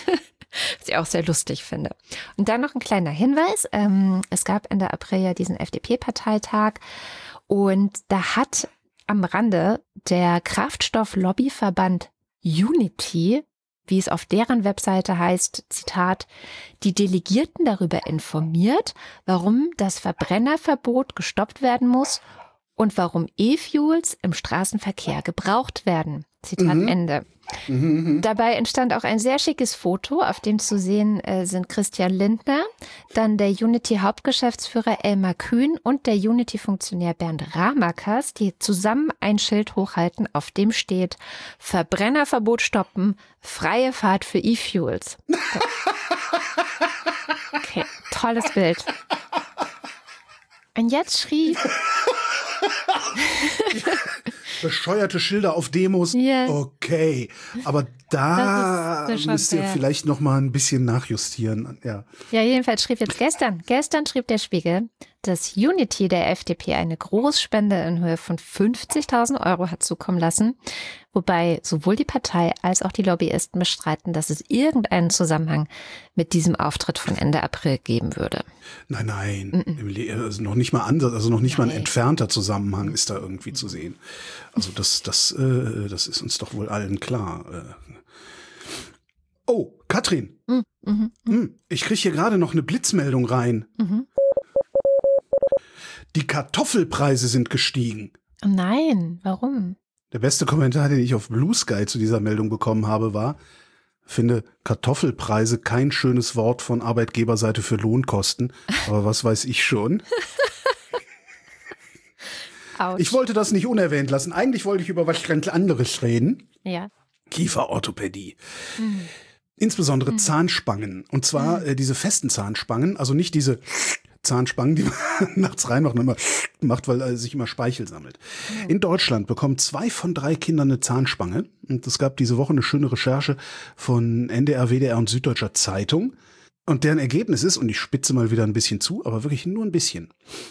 Was ich auch sehr lustig finde. Und dann noch ein kleiner Hinweis. Ähm, es gab Ende April ja diesen F D P-Parteitag und da hat am Rande der Kraftstoff-Lobbyverband Unity, wie es auf deren Webseite heißt, Zitat, die Delegierten darüber informiert, warum das Verbrennerverbot gestoppt werden muss und warum E-Fuels im Straßenverkehr gebraucht werden. Zitat mhm. Ende. Mhm, Dabei entstand auch ein sehr schickes Foto, auf dem zu sehen äh, sind Christian Lindner, dann der Unity-Hauptgeschäftsführer Elmar Kühn und der Unity-Funktionär Bernd Ramackers, die zusammen ein Schild hochhalten, auf dem steht: Verbrennerverbot stoppen, freie Fahrt für E-Fuels. Okay, tolles Bild. Und jetzt schrie... Bescheuerte Schilder auf Demos, yes. Okay. Aber da müsst ihr vielleicht noch mal ein bisschen nachjustieren. Ja. ja, jedenfalls schrieb jetzt gestern, gestern schrieb der Spiegel, dass Unity der F D P eine Großspende in Höhe von fünfzigtausend Euro hat zukommen lassen, wobei sowohl die Partei als auch die Lobbyisten bestreiten, dass es irgendeinen Zusammenhang mit diesem Auftritt von Ende April geben würde. Nein, nein, mm-mm. also noch nicht mal Ansatz, also noch nicht nein. mal ein entfernter Zusammenhang ist da irgendwie zu sehen. Also das, das, äh, das ist uns doch wohl allen klar. Oh, Katrin, mm, mm, mm. ich kriege hier gerade noch eine Blitzmeldung rein. Mm-hmm. Die Kartoffelpreise sind gestiegen. Nein, warum? Der beste Kommentar, den ich auf Blue Sky zu dieser Meldung bekommen habe, war: Finde Kartoffelpreise kein schönes Wort von Arbeitgeberseite für Lohnkosten, aber was weiß ich schon. Ich wollte das nicht unerwähnt lassen. Eigentlich wollte ich über was ganz anderes reden. Ja. Kieferorthopädie. Mhm. Insbesondere mhm. Zahnspangen. Und zwar mhm. äh, diese festen Zahnspangen, also nicht diese Zahnspangen, die man nachts reinmacht und immer macht, weil äh, sich immer Speichel sammelt. Mhm. In Deutschland bekommen zwei von drei Kindern eine Zahnspange. Und es gab diese Woche eine schöne Recherche von N D R, W D R und Süddeutscher Zeitung. Und deren Ergebnis ist, und ich spitze mal wieder ein bisschen zu, aber wirklich nur ein bisschen: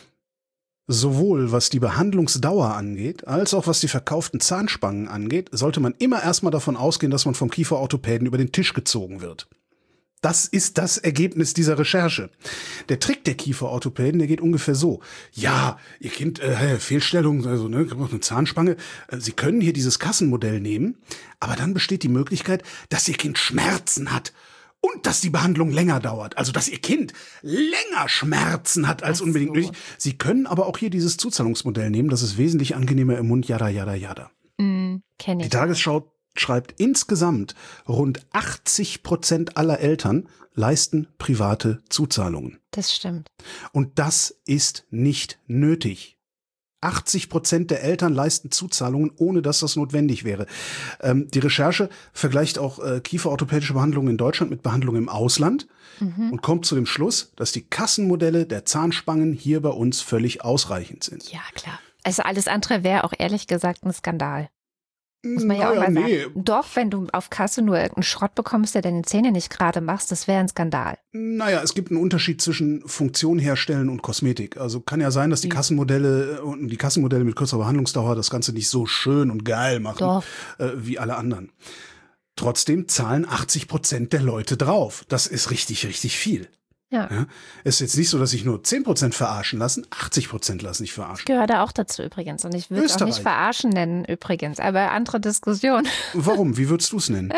Sowohl was die Behandlungsdauer angeht, als auch was die verkauften Zahnspangen angeht, sollte man immer erstmal davon ausgehen, dass man vom Kieferorthopäden über den Tisch gezogen wird. Das ist das Ergebnis dieser Recherche. Der Trick der Kieferorthopäden, der geht ungefähr so: Ja, Ihr Kind, äh, Fehlstellung, also ne, eine Zahnspange. Sie können hier dieses Kassenmodell nehmen, aber dann besteht die Möglichkeit, dass Ihr Kind Schmerzen hat. Und dass die Behandlung länger dauert. Also, dass Ihr Kind länger Schmerzen hat als unbedingt nötig. Sie können aber auch hier dieses Zuzahlungsmodell nehmen. Das ist wesentlich angenehmer im Mund. Jada, jada, jada. Mm, kenn ich. Die Tagesschau schreibt, insgesamt rund achtzig Prozent aller Eltern leisten private Zuzahlungen. Das stimmt. Und das ist nicht nötig. achtzig Prozent der Eltern leisten Zuzahlungen, ohne dass das notwendig wäre. Ähm, die Recherche vergleicht auch äh, kieferorthopädische Behandlungen in Deutschland mit Behandlungen im Ausland mhm. und kommt zu dem Schluss, dass die Kassenmodelle der Zahnspangen hier bei uns völlig ausreichend sind. Ja, klar. Also alles andere wäre auch ehrlich gesagt ein Skandal. Muss man ja, ja auch mal nee. sagen. Doch, wenn du auf Kasse nur irgendeinen Schrott bekommst, der deine Zähne nicht gerade machst, das wäre ein Skandal. Naja, es gibt einen Unterschied zwischen Funktion herstellen und Kosmetik. Also kann ja sein, dass die Kassenmodelle und die Kassenmodelle mit kürzerer Behandlungsdauer das Ganze nicht so schön und geil machen äh, wie alle anderen. Trotzdem zahlen achtzig Prozent der Leute drauf. Das ist richtig, richtig viel. Ja. Ja, es ist jetzt nicht so, dass sich nur zehn Prozent verarschen lassen, achtzig Prozent lassen sich verarschen. Ich gehöre da auch dazu übrigens und ich würde es auch nicht verarschen nennen übrigens, aber andere Diskussion. Warum? Wie würdest du es nennen?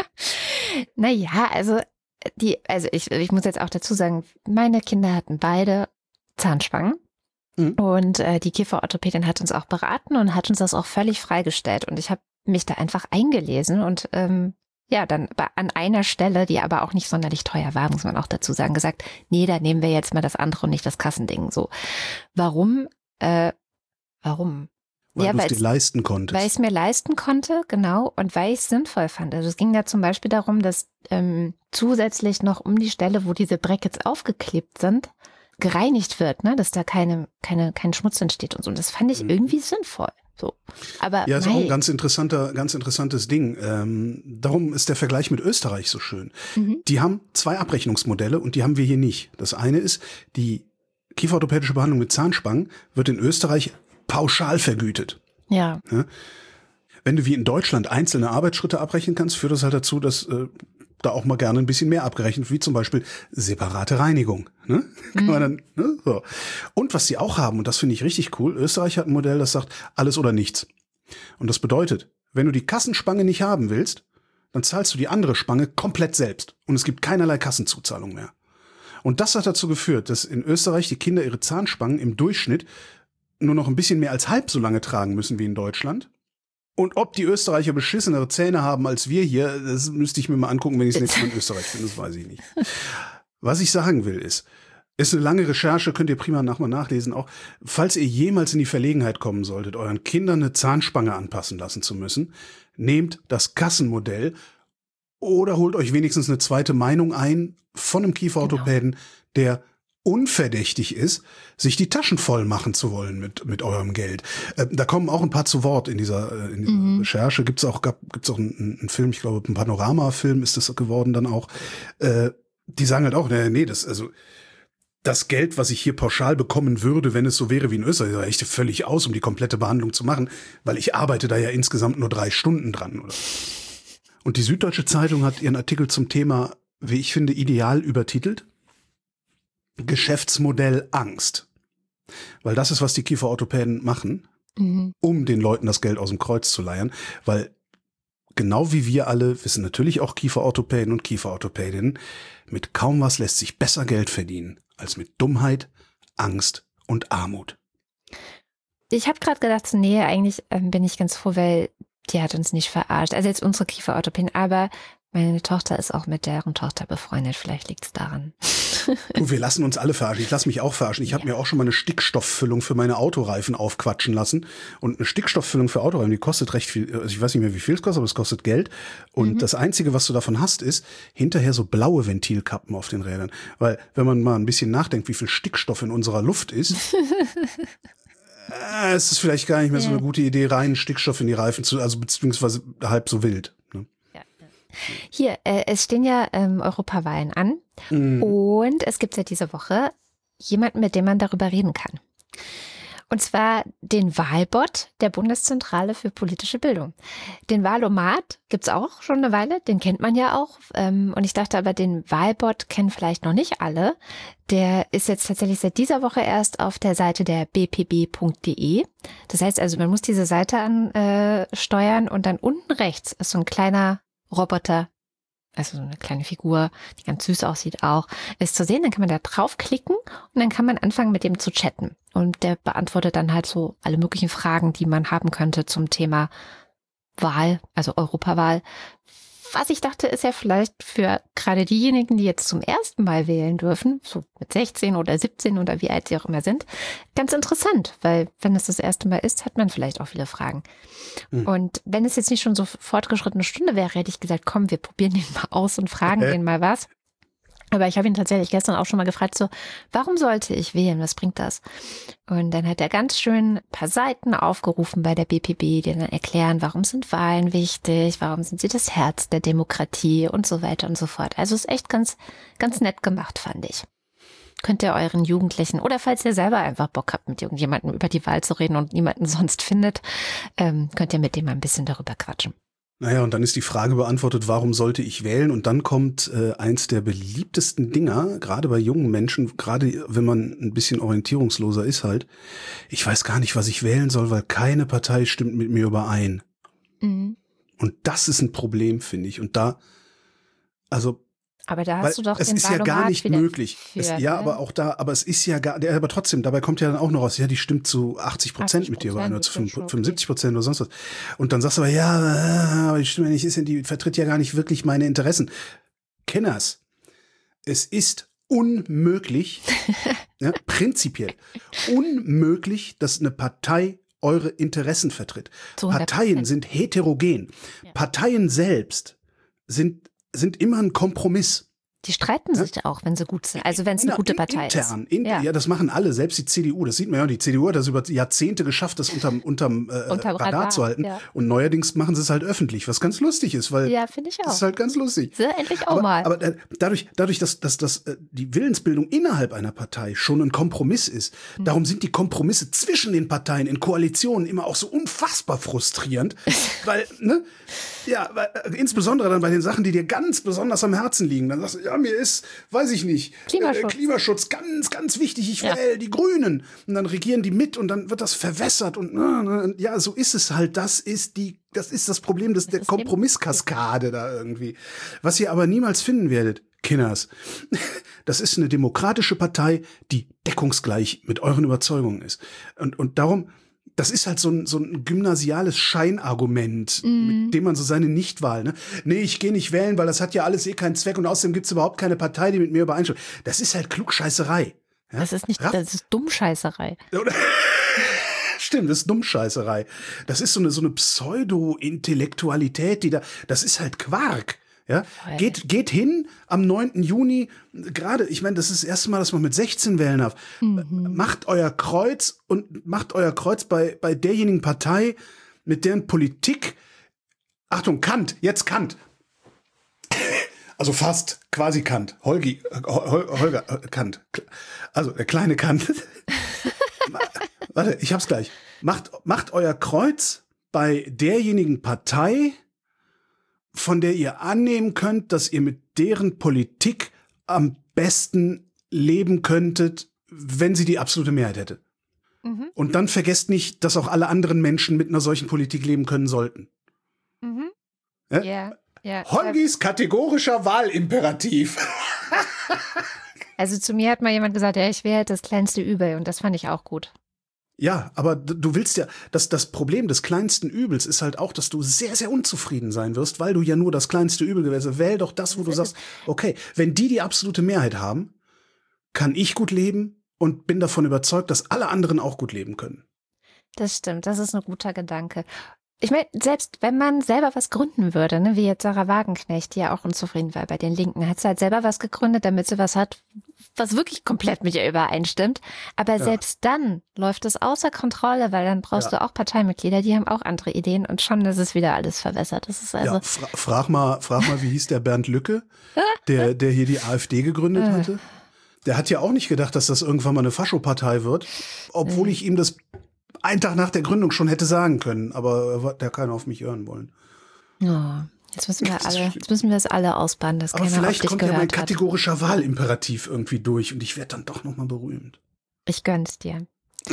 Naja, also die, also ich, ich muss jetzt auch dazu sagen, meine Kinder hatten beide Zahnspangen. Mhm. Und äh, die Kieferorthopädin hat uns auch beraten und hat uns das auch völlig freigestellt. Und ich habe mich da einfach eingelesen und ähm, ja, dann an einer Stelle, die aber auch nicht sonderlich teuer war, muss man auch dazu sagen, gesagt, nee, da nehmen wir jetzt mal das andere und nicht das Kassending. So, warum? Äh, warum? Weil ja, du es dir leisten konntest. Weil ich es mir leisten konnte, genau, und weil ich es sinnvoll fand. Also es ging da zum Beispiel darum, dass ähm, zusätzlich noch um die Stelle, wo diese Brackets aufgeklebt sind, gereinigt wird, ne, dass da keine, keine, kein Schmutz entsteht und so. Und das fand ich mhm. irgendwie sinnvoll. So. Aber ja, ist auch ein ganz interessanter, ganz interessantes Ding. Ähm, darum ist der Vergleich mit Österreich so schön. Mhm. Die haben zwei Abrechnungsmodelle und die haben wir hier nicht. Das eine ist, die kieferorthopädische Behandlung mit Zahnspangen wird in Österreich pauschal vergütet. Ja. Ja? Wenn du wie in Deutschland einzelne Arbeitsschritte abrechnen kannst, führt das halt dazu, dass äh, da auch mal gerne ein bisschen mehr abgerechnet, wie zum Beispiel separate Reinigung. Ne? Mhm. Kann man dann, ne? So. Und was sie auch haben, und das finde ich richtig cool, Österreich hat ein Modell, das sagt, alles oder nichts. Und das bedeutet, wenn du die Kassenspange nicht haben willst, dann zahlst du die andere Spange komplett selbst. Und es gibt keinerlei Kassenzuzahlung mehr. Und das hat dazu geführt, dass in Österreich die Kinder ihre Zahnspangen im Durchschnitt nur noch ein bisschen mehr als halb so lange tragen müssen wie in Deutschland. Und ob die Österreicher beschissenere Zähne haben als wir hier, das müsste ich mir mal angucken, wenn ich das nächste Mal in Österreich bin, das weiß ich nicht. Was ich sagen will ist, ist eine lange Recherche, könnt ihr prima nachher nachlesen auch. Falls ihr jemals in die Verlegenheit kommen solltet, euren Kindern eine Zahnspange anpassen lassen zu müssen, nehmt das Kassenmodell oder holt euch wenigstens eine zweite Meinung ein von einem Kieferorthopäden, genau. der unverdächtig ist, sich die Taschen voll machen zu wollen mit mit eurem Geld. Äh, da kommen auch ein paar zu Wort in dieser, äh, in dieser mhm. Recherche. Gibt's auch gab, gibt's auch einen, einen Film, ich glaube, ein Panorama-Film ist das geworden dann auch. Äh, die sagen halt auch, nee, nee, das also das Geld, was ich hier pauschal bekommen würde, wenn es so wäre wie in Österreich, reichte völlig aus, um die komplette Behandlung zu machen, weil ich arbeite da ja insgesamt nur drei Stunden dran, oder? Und die Süddeutsche Zeitung hat ihren Artikel zum Thema, wie ich finde, ideal übertitelt. Geschäftsmodell Angst. Weil das ist, was die Kieferorthopäden machen, mhm. um den Leuten das Geld aus dem Kreuz zu leiern. Weil genau wie wir alle wissen natürlich auch Kieferorthopäden und Kieferorthopädinnen, mit kaum was lässt sich besser Geld verdienen als mit Dummheit, Angst und Armut. Ich habe gerade gedacht, so, nee, eigentlich ähm, bin ich ganz froh, weil die hat uns nicht verarscht. Also jetzt unsere Kieferorthopädin, aber meine Tochter ist auch mit deren Tochter befreundet. Vielleicht liegt es daran. Du, wir lassen uns alle verarschen. Ich lasse mich auch verarschen. Ich habe Ja. mir auch schon mal eine Stickstofffüllung für meine Autoreifen aufquatschen lassen. Und eine Stickstofffüllung für Autoreifen, die kostet recht viel. Also ich weiß nicht mehr, wie viel es kostet, aber es kostet Geld. Und Mhm. das Einzige, was du davon hast, ist hinterher so blaue Ventilkappen auf den Rädern. Weil wenn man mal ein bisschen nachdenkt, wie viel Stickstoff in unserer Luft ist, äh, ist es vielleicht gar nicht mehr so eine gute Idee, reinen Stickstoff in die Reifen zu, also beziehungsweise halb so wild. Ne? Ja. Hier, äh, es stehen ja ähm, Europawahlen an Mhm. und es gibt seit dieser Woche jemanden, mit dem man darüber reden kann. Und zwar den Wahlbot der Bundeszentrale für politische Bildung. Den Wahlomat gibt's auch schon eine Weile, den kennt man ja auch. Ähm, und ich dachte aber, den Wahlbot kennen vielleicht noch nicht alle. Der ist jetzt tatsächlich seit dieser Woche erst auf der Seite der b p b punkt d e. Das heißt also, man muss diese Seite ansteuern und dann unten rechts ist so ein kleiner Roboter, also so eine kleine Figur, die ganz süß aussieht auch, ist zu sehen. Dann kann man da draufklicken und dann kann man anfangen, mit dem zu chatten. Und der beantwortet dann halt so alle möglichen Fragen, die man haben könnte zum Thema Wahl, also Europawahl. Was ich dachte, ist ja vielleicht für gerade diejenigen, die jetzt zum ersten Mal wählen dürfen, so mit sechzehn oder siebzehn oder wie alt sie auch immer sind, ganz interessant, weil wenn es das erste Mal ist, hat man vielleicht auch viele Fragen. Mhm. Und wenn es jetzt nicht schon so fortgeschrittene Stunde wäre, hätte ich gesagt, komm, wir probieren den mal aus und fragen den mal was. Aber ich habe ihn tatsächlich gestern auch schon mal gefragt, so, warum sollte ich wählen? Was bringt das? Und dann hat er ganz schön ein paar Seiten aufgerufen bei der B P B, die dann erklären, warum sind Wahlen wichtig, warum sind sie das Herz der Demokratie und so weiter und so fort. Also ist echt ganz, ganz nett gemacht, fand ich. Könnt ihr euren Jugendlichen oder falls ihr selber einfach Bock habt, mit irgendjemandem über die Wahl zu reden und niemanden sonst findet, ähm, könnt ihr mit dem mal ein bisschen darüber quatschen. Naja, und dann ist die Frage beantwortet, warum sollte ich wählen? Und dann kommt äh, eins der beliebtesten Dinger, gerade bei jungen Menschen, gerade wenn man ein bisschen orientierungsloser ist halt, ich weiß gar nicht, was ich wählen soll, weil keine Partei stimmt mit mir überein. Mhm. Und das ist ein Problem, finde ich. Und da, also aber da hast du doch es den ist ja gar nicht möglich. Für, es, ja, ne? aber auch da, aber es ist ja gar, aber trotzdem, dabei kommt ja dann auch noch raus, ja, die stimmt zu achtzig Prozent mit dir überein oder zu fünfundsiebzig Prozent oder sonst was. Und dann sagst du aber, ja, aber die Stimme nicht ist, die vertritt ja gar nicht wirklich meine Interessen. Kenners, es ist unmöglich, ja, prinzipiell unmöglich, dass eine Partei eure Interessen vertritt. Parteien sind heterogen. Ja. Parteien selbst sind sind immer ein Kompromiss. Die streiten ja? sich auch, wenn sie gut sind. Also wenn es eine gute Partei intern, ist. In, ja. ja, das machen alle, selbst die C D U. Das sieht man ja, die C D U hat das über Jahrzehnte geschafft, das unterm, unterm, äh, unterm Radar, Radar zu halten. Ja. Und neuerdings machen sie es halt öffentlich, was ganz lustig ist, weil ja, finde ich auch. Das ist halt ganz lustig. So, endlich auch aber, mal. Aber äh, dadurch, dadurch, dass, dass, dass äh, die Willensbildung innerhalb einer Partei schon ein Kompromiss ist, hm. darum sind die Kompromisse zwischen den Parteien in Koalitionen immer auch so unfassbar frustrierend, weil, ne, ja, weil, äh, insbesondere dann bei den Sachen, die dir ganz besonders am Herzen liegen. Dann sagst du, ja, mir ist, weiß ich nicht, Klimaschutz, äh, Klimaschutz ganz, ganz wichtig. Ich wähle ja. die Grünen. Und dann regieren die mit und dann wird das verwässert. Und äh, ja, so ist es halt. Das ist die, das ist das Problem des, der Kompromisskaskade da irgendwie. Was ihr aber niemals finden werdet, Kinders, das ist eine demokratische Partei, die deckungsgleich mit euren Überzeugungen ist. Und, und darum, das ist halt so ein, so ein gymnasiales Scheinargument, mm. mit dem man so seine Nichtwahl, ne? Nee, ich gehe nicht wählen, weil das hat ja alles eh keinen Zweck und außerdem gibt's überhaupt keine Partei, die mit mir übereinstimmt. Das ist halt Klugscheißerei. Ja? Das ist nicht, Raff? Das ist Dummscheißerei. Stimmt, das ist Dummscheißerei. Das ist so eine, so eine Pseudo-Intellektualität, die da, das ist halt Quark. Ja, geht, geht hin am neunten Juni, gerade, ich meine, das ist das erste Mal, dass man mit sechzehn wählen darf. Mhm. Macht euer Kreuz und macht euer Kreuz bei, bei derjenigen Partei, mit deren Politik, Achtung, Kant, jetzt Kant. Also fast, quasi Kant. Holgi, Hol, Holger, Kant. Also der kleine Kant. Warte, ich hab's gleich. Macht, macht euer Kreuz bei derjenigen Partei, von der ihr annehmen könnt, dass ihr mit deren Politik am besten leben könntet, wenn sie die absolute Mehrheit hätte. Mhm. Und dann vergesst nicht, dass auch alle anderen Menschen mit einer solchen Politik leben können sollten. Mhm. Ja? Yeah, yeah. Holgis kategorischer Wahlimperativ. Also zu mir hat mal jemand gesagt, ja, ich wäre das kleinste Übel und das fand ich auch gut. Ja, aber du willst ja, das, das Problem des kleinsten Übels ist halt auch, dass du sehr, sehr unzufrieden sein wirst, weil du ja nur das kleinste Übel gewählst hast. Wähl doch das, wo du sagst, okay, wenn die die absolute Mehrheit haben, kann ich gut leben und bin davon überzeugt, dass alle anderen auch gut leben können. Das stimmt, das ist ein guter Gedanke. Ich meine, selbst wenn man selber was gründen würde, ne, wie jetzt Sarah Wagenknecht, die ja auch unzufrieden war bei den Linken, hat sie halt selber was gegründet, damit sie was hat, was wirklich komplett mit ihr übereinstimmt. Aber ja. selbst dann läuft es außer Kontrolle, weil dann brauchst ja. du auch Parteimitglieder, die haben auch andere Ideen und schon ist es wieder alles verwässert. Das ist also ja, fra- frag mal, frag mal, wie hieß der Bernd Lücke, der, der hier die AfD gegründet hatte? Der hat ja auch nicht gedacht, dass das irgendwann mal eine Faschopartei wird, obwohl ich ihm das einen Tag nach der Gründung schon hätte sagen können, aber der keiner auf mich hören wollen. Oh, jetzt müssen wir alle, jetzt müssen wir es alle ausbannen, dass aber keiner vielleicht auf dich kommt ja mein gehört kategorischer hat. Wahlimperativ irgendwie durch und ich werde dann doch noch mal berühmt. Ich gönn's dir.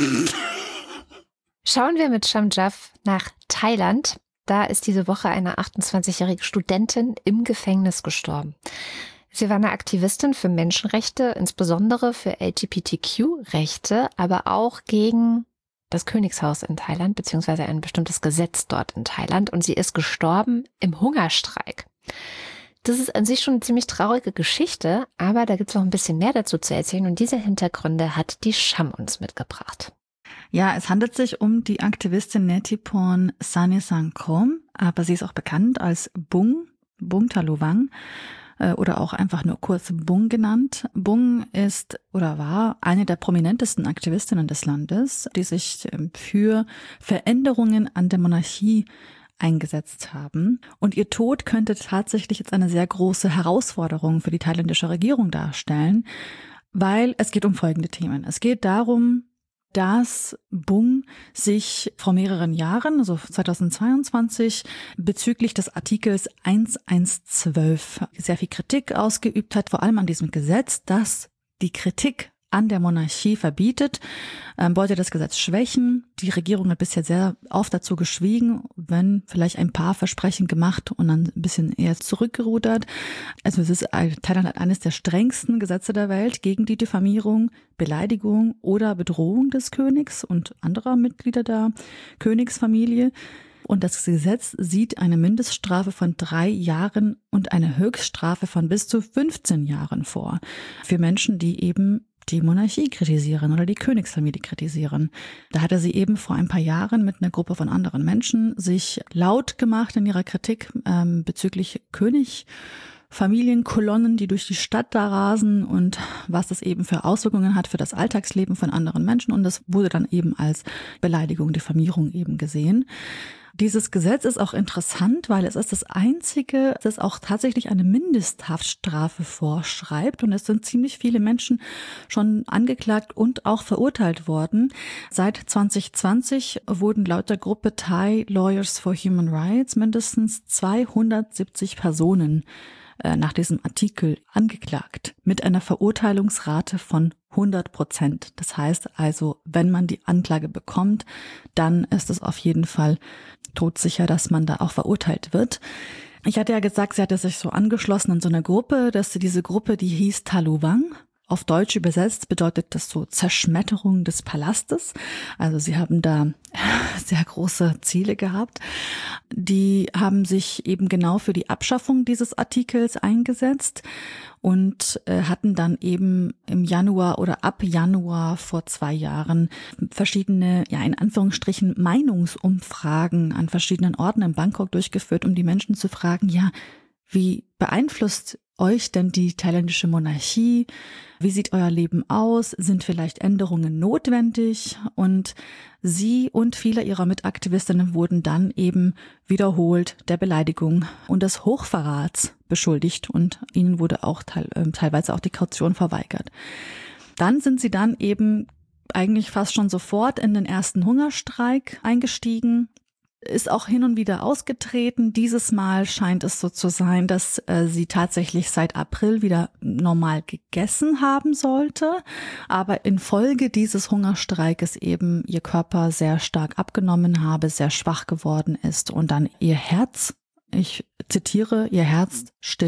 Schauen wir mit Shamjaf nach Thailand. Da ist diese Woche eine achtundzwanzigjährige Studentin im Gefängnis gestorben. Sie war eine Aktivistin für Menschenrechte, insbesondere für L G B T Q-Rechte, aber auch gegen das Königshaus in Thailand, beziehungsweise ein bestimmtes Gesetz dort in Thailand. Und sie ist gestorben im Hungerstreik. Das ist an sich schon eine ziemlich traurige Geschichte, aber da gibt es noch ein bisschen mehr dazu zu erzählen. Und diese Hintergründe hat die Sham uns mitgebracht. Ja, es handelt sich um die Aktivistin Netiporn Sanisangkrom, aber sie ist auch bekannt als Bung, Bung Talowang. Oder auch einfach nur kurz Bung genannt. Bung ist oder war eine der prominentesten Aktivistinnen des Landes, die sich für Veränderungen an der Monarchie eingesetzt haben. Und ihr Tod könnte tatsächlich jetzt eine sehr große Herausforderung für die thailändische Regierung darstellen, weil es geht um folgende Themen. Es geht darum, dass Bung sich vor mehreren Jahren, also zweitausendzweiundzwanzig, bezüglich des Artikels elf sehr viel Kritik ausgeübt hat, vor allem an diesem Gesetz, das die Kritik an der Monarchie verbietet, ähm, wollte das Gesetz schwächen. Die Regierung hat bisher sehr oft dazu geschwiegen, wenn vielleicht ein paar Versprechen gemacht und dann ein bisschen eher zurückgerudert. Also es ist Thailand hat eines der strengsten Gesetze der Welt gegen die Diffamierung, Beleidigung oder Bedrohung des Königs und anderer Mitglieder der Königsfamilie. Und das Gesetz sieht eine Mindeststrafe von drei Jahren und eine Höchststrafe von bis zu fünfzehn Jahren vor für Menschen, die eben die Monarchie kritisieren oder die Königsfamilie kritisieren. Da hatte sie eben vor ein paar Jahren mit einer Gruppe von anderen Menschen sich laut gemacht in ihrer Kritik ähm, bezüglich Königfamilienkolonnen, die durch die Stadt da rasen und was das eben für Auswirkungen hat für das Alltagsleben von anderen Menschen. Und das wurde dann eben als Beleidigung, Diffamierung eben gesehen. Dieses Gesetz ist auch interessant, weil es ist das einzige, das auch tatsächlich eine Mindesthaftstrafe vorschreibt. Und es sind ziemlich viele Menschen schon angeklagt und auch verurteilt worden. Seit zwanzig zwanzig wurden laut der Gruppe Thai Lawyers for Human Rights mindestens zweihundertsiebzig Personen nach diesem Artikel angeklagt, mit einer Verurteilungsrate von hundert Prozent. Das heißt also, wenn man die Anklage bekommt, dann ist es auf jeden Fall todsicher, dass man da auch verurteilt wird. Ich hatte ja gesagt, sie hatte sich so angeschlossen an so eine Gruppe, dass sie diese Gruppe, die hieß Talowang. Auf Deutsch übersetzt bedeutet das so Zerschmetterung des Palastes. Also sie haben da sehr große Ziele gehabt. Die haben sich eben genau für die Abschaffung dieses Artikels eingesetzt und äh, hatten dann eben im Januar oder ab Januar vor zwei Jahren verschiedene, ja in Anführungsstrichen, Meinungsumfragen an verschiedenen Orten in Bangkok durchgeführt, um die Menschen zu fragen, ja, wie beeinflusst euch denn die thailändische Monarchie? Wie sieht euer Leben aus? Sind vielleicht Änderungen notwendig? Und sie und viele ihrer Mitaktivistinnen wurden dann eben wiederholt der Beleidigung und des Hochverrats beschuldigt und ihnen wurde auch teil, äh, teilweise auch die Kaution verweigert. Dann sind sie dann eben eigentlich fast schon sofort in den ersten Hungerstreik eingestiegen. Ist auch hin und wieder ausgetreten. Dieses Mal scheint es so zu sein, dass äh, sie tatsächlich seit April wieder normal gegessen haben sollte, aber infolge dieses Hungerstreikes eben ihr Körper sehr stark abgenommen habe, sehr schwach geworden ist und dann ihr Herz, ich zitiere, ihr Herz still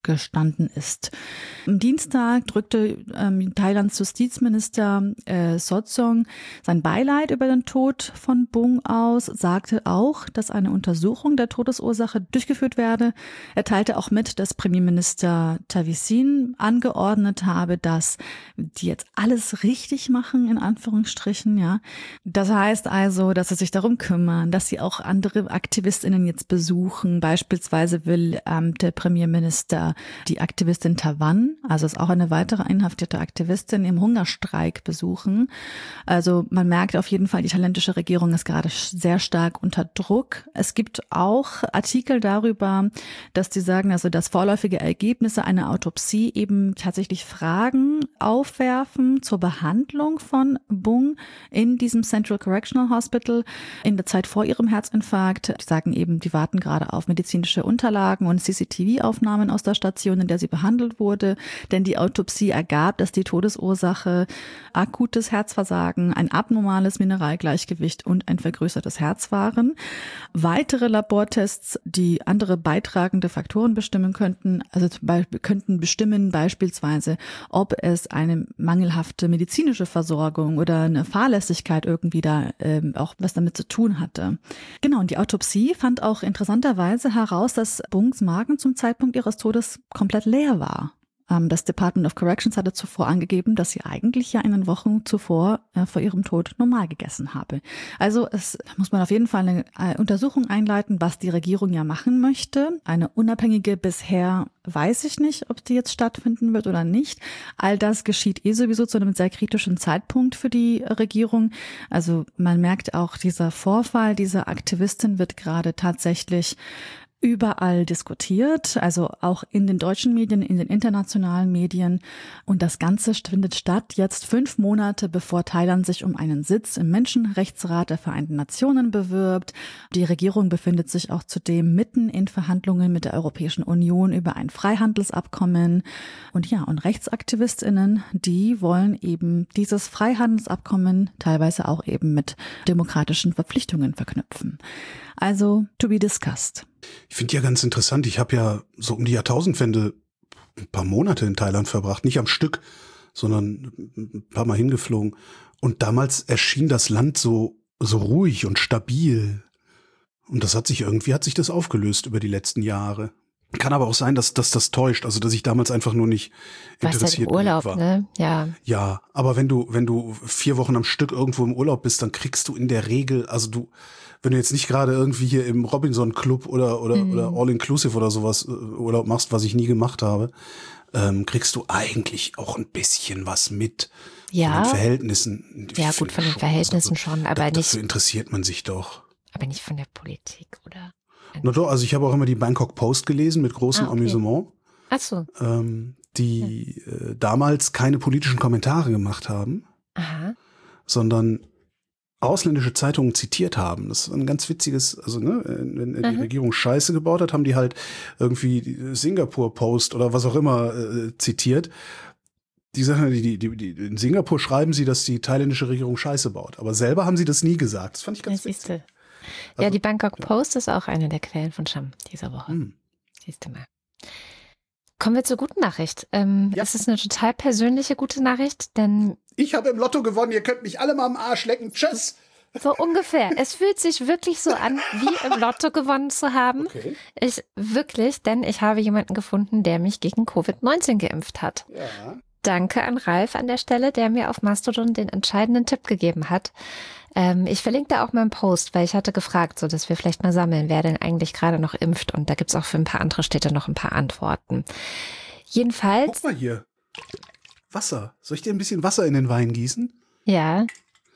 gestanden ist. Am Dienstag drückte ähm, Thailands Justizminister äh, Sotsong sein Beileid über den Tod von Bung aus, sagte auch, dass eine Untersuchung der Todesursache durchgeführt werde. Er teilte auch mit, dass Premierminister Tavisin angeordnet habe, dass die jetzt alles richtig machen, in Anführungsstrichen, ja. Das heißt also, dass sie sich darum kümmern, dass sie auch andere AktivistInnen jetzt besuchen. Beispielsweise will ähm, der Premierminister die Aktivistin Tavan, also ist auch eine weitere inhaftierte Aktivistin, im Hungerstreik besuchen. Also man merkt auf jeden Fall, die thailändische Regierung ist gerade sehr stark unter Druck. Es gibt auch Artikel darüber, dass die sagen, also dass vorläufige Ergebnisse einer Autopsie eben tatsächlich Fragen aufwerfen zur Behandlung von Bung in diesem Central Correctional Hospital in der Zeit vor ihrem Herzinfarkt. Die sagen eben, die warten gerade auf medizinische Unterlagen und C C T V-Aufnahmen aus der Station, in der sie behandelt wurde. Denn die Autopsie ergab, dass die Todesursache akutes Herzversagen, ein abnormales Mineralgleichgewicht und ein vergrößertes Herz waren. Weitere Labortests, die andere beitragende Faktoren bestimmen könnten, also zum Beispiel könnten bestimmen beispielsweise, ob es eine mangelhafte medizinische Versorgung oder eine Fahrlässigkeit irgendwie da ähm, auch was damit zu tun hatte. Genau, und die Autopsie fand auch interessanterweise heraus, dass Bungs Magen zum Zeitpunkt ihres Todes komplett leer war. Das Department of Corrections hatte zuvor angegeben, dass sie eigentlich ja in den Wochen zuvor äh, vor ihrem Tod normal gegessen habe. Also es muss man auf jeden Fall eine äh, Untersuchung einleiten, was die Regierung ja machen möchte. Eine unabhängige bisher weiß ich nicht, ob die jetzt stattfinden wird oder nicht. All das geschieht eh sowieso zu einem sehr kritischen Zeitpunkt für die Regierung. Also man merkt auch, dieser Vorfall dieser Aktivistin wird gerade tatsächlich überall diskutiert, also auch in den deutschen Medien, in den internationalen Medien. Und das Ganze findet statt jetzt fünf Monate, bevor Thailand sich um einen Sitz im Menschenrechtsrat der Vereinten Nationen bewirbt. Die Regierung befindet sich auch zudem mitten in Verhandlungen mit der Europäischen Union über ein Freihandelsabkommen. Und ja, und RechtsaktivistInnen, die wollen eben dieses Freihandelsabkommen teilweise auch eben mit demokratischen Verpflichtungen verknüpfen. Also to be discussed. Ich finde ja ganz interessant, ich habe ja so um die Jahrtausendwende ein paar Monate in Thailand verbracht, nicht am Stück, sondern ein paar Mal hingeflogen. Und damals erschien das Land so, so ruhig und stabil. Und das hat sich irgendwie, hat sich das aufgelöst über die letzten Jahre. Kann aber auch sein, dass, dass das täuscht, also dass ich damals einfach nur nicht interessiert war. Urlaub, war. Ne? Ja. Ja, aber wenn du, wenn du vier Wochen am Stück irgendwo im Urlaub bist, dann kriegst du in der Regel, also du, wenn du jetzt nicht gerade irgendwie hier im Robinson Club oder oder mhm. oder All-Inclusive oder sowas Urlaub machst, was ich nie gemacht habe, ähm, kriegst du eigentlich auch ein bisschen was mit. Ja. Von den Verhältnissen. Ja, gut, von den schon, Verhältnissen also, schon, aber da, nicht. Dafür interessiert man sich doch. Aber nicht von der Politik, oder? Na doch, also ich habe auch immer die Bangkok Post gelesen mit großem ah, okay. Amüsement. Ach so. Ähm, die ja. äh, damals keine politischen Kommentare gemacht haben, Aha. sondern ausländische Zeitungen zitiert haben. Das ist ein ganz witziges, also ne, wenn die Aha. Regierung Scheiße gebaut hat, haben die halt irgendwie die Singapur Post oder was auch immer äh, zitiert. Die Sache, die, die, die, in Singapur schreiben sie, dass die thailändische Regierung Scheiße baut. Aber selber haben sie das nie gesagt. Das fand ich ganz ja, witzig. Ja, also, die Bangkok Post ist auch eine der Quellen von Scham dieser Woche. Hm. Siehst du mal. Kommen wir zur guten Nachricht. Ähm, ja. Es ist eine total persönliche gute Nachricht, denn ich habe im Lotto gewonnen, ihr könnt mich alle mal am Arsch lecken. Tschüss! So ungefähr. Es fühlt sich wirklich so an, wie im Lotto gewonnen zu haben. Okay. Ich wirklich, denn ich habe jemanden gefunden, der mich gegen Covid neunzehn geimpft hat. Ja. Danke an Ralf an der Stelle, der mir auf Mastodon den entscheidenden Tipp gegeben hat. Ähm, ich verlinke da auch meinen Post, weil ich hatte gefragt, so dass wir vielleicht mal sammeln, wer denn eigentlich gerade noch impft. Und da gibt's auch für ein paar andere Städte noch ein paar Antworten. Jedenfalls. Guck mal hier. Wasser. Soll ich dir ein bisschen Wasser in den Wein gießen? Ja.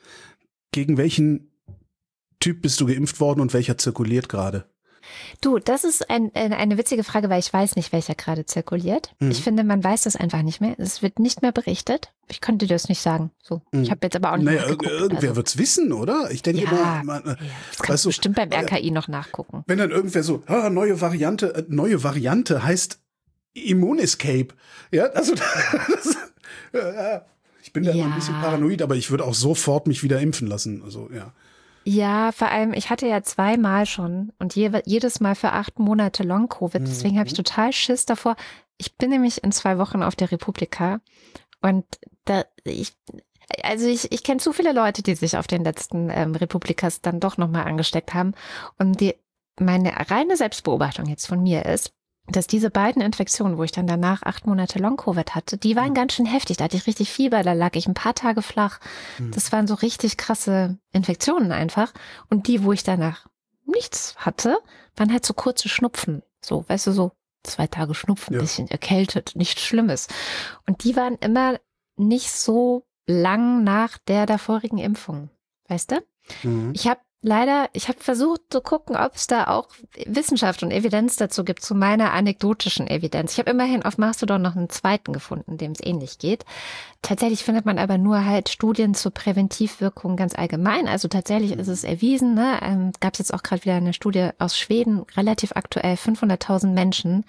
Gegen welchen Typ bist du geimpft worden und welcher zirkuliert gerade? Du, das ist ein, eine witzige Frage, weil ich weiß nicht, welcher gerade zirkuliert. Mhm. Ich finde, man weiß das einfach nicht mehr. Es wird nicht mehr berichtet. Ich könnte dir das nicht sagen. So, mhm. Ich habe jetzt aber auch nicht naja, nachgeguckt. Irgendwer also. wird's wissen, oder? Ich denke ja, immer, ja, das kannst du bestimmt beim R K I noch nachgucken. Wenn dann irgendwer so, ah, neue Variante, äh, neue Variante heißt Immunescape. Ja, also das, äh, ich bin da ja. immer ein bisschen paranoid, aber ich würde auch sofort mich wieder impfen lassen. Also ja. Ja, vor allem, ich hatte ja zweimal schon und je, jedes Mal für acht Monate Long-Covid. Deswegen mhm. habe ich total Schiss davor. Ich bin nämlich in zwei Wochen auf der Republika und da ich Also ich, ich kenne zu viele Leute, die sich auf den letzten ähm, Republikas dann doch nochmal angesteckt haben. Und die, meine reine Selbstbeobachtung jetzt von mir ist, dass diese beiden Infektionen, wo ich dann danach acht Monate Long-Covid hatte, die waren ganz schön heftig. Da hatte ich richtig Fieber, da lag ich ein paar Tage flach. Das waren so richtig krasse Infektionen einfach. Und die, wo ich danach nichts hatte, waren halt so kurze Schnupfen. So, weißt du, so zwei Tage Schnupfen, ein ja. bisschen erkältet, nichts Schlimmes. Und die waren immer nicht so lang nach der davorigen Impfung, weißt du? Mhm. Ich habe leider, ich habe versucht zu gucken, ob es da auch Wissenschaft und Evidenz dazu gibt, zu meiner anekdotischen Evidenz. Ich habe immerhin auf Mastodon noch einen zweiten gefunden, dem es ähnlich geht. Tatsächlich findet man aber nur halt Studien zur Präventivwirkung ganz allgemein. Also tatsächlich ist es erwiesen, ne? Ähm, gab es jetzt auch gerade wieder eine Studie aus Schweden, relativ aktuell, fünfhunderttausend Menschen,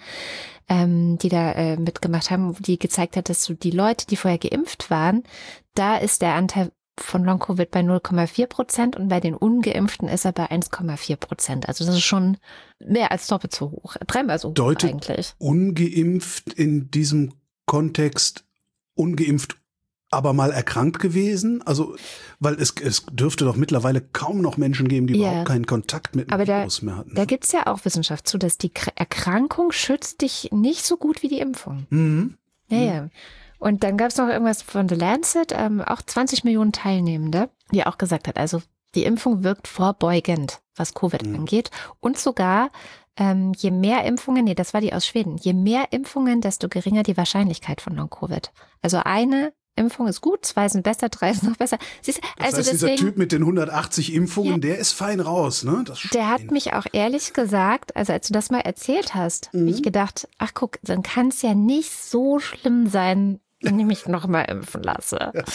ähm, die da äh, mitgemacht haben, die gezeigt hat, dass so die Leute, die vorher geimpft waren, da ist der Anteil von Long-Covid bei null Komma vier Prozent und bei den Ungeimpften ist er bei eins Komma vier Prozent. Also das ist schon mehr als doppelt so hoch. Dreimal so hoch Deutet eigentlich. Ungeimpft in diesem Kontext ungeimpft, aber mal erkrankt gewesen? Also, weil es, es dürfte doch mittlerweile kaum noch Menschen geben, die ja. überhaupt keinen Kontakt mit dem aber Virus da, mehr hatten. Da gibt es ja auch Wissenschaft zu, dass die Erkrankung schützt dich nicht so gut wie die Impfung. Mhm. Ja, ja. Und dann gab es noch irgendwas von The Lancet, ähm, auch zwanzig Millionen Teilnehmende, die auch gesagt hat, also die Impfung wirkt vorbeugend, was Covid mhm. angeht. Und sogar, ähm, je mehr Impfungen, nee, das war die aus Schweden, je mehr Impfungen, desto geringer die Wahrscheinlichkeit von Long-Covid. Also eine Impfung ist gut, zwei sind besser, drei ist noch besser. Siehst, das also heißt, deswegen, dieser Typ mit den hundertachtzig Impfungen, ja, der ist fein raus, ne? Das der hat mich auch ehrlich gesagt, also als du das mal erzählt hast, mhm. habe ich gedacht, ach guck, dann kann es ja nicht so schlimm sein, wenn ich mich nochmal impfen lasse. Ja.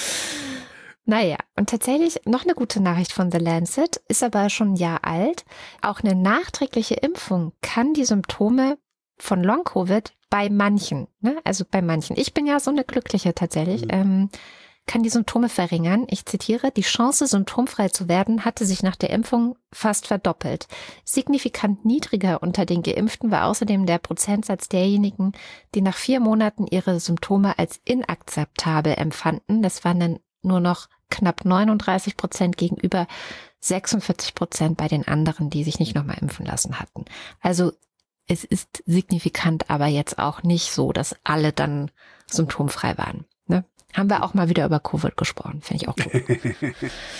Naja, und tatsächlich noch eine gute Nachricht von The Lancet, ist aber schon ein Jahr alt. Auch eine nachträgliche Impfung kann die Symptome von Long-Covid bei manchen, ne? Also bei manchen. Ich bin ja so eine Glückliche tatsächlich, mhm. ähm, kann die Symptome verringern. Ich zitiere, die Chance, symptomfrei zu werden, hatte sich nach der Impfung fast verdoppelt. Signifikant niedriger unter den Geimpften war außerdem der Prozentsatz derjenigen, die nach vier Monaten ihre Symptome als inakzeptabel empfanden. Das waren dann nur noch knapp neununddreißig Prozent gegenüber sechsundvierzig Prozent bei den anderen, die sich nicht nochmal impfen lassen hatten. Also es ist signifikant, aber jetzt auch nicht so, dass alle dann symptomfrei waren. Ne? Haben wir auch mal wieder über Covid gesprochen. Finde ich auch gut.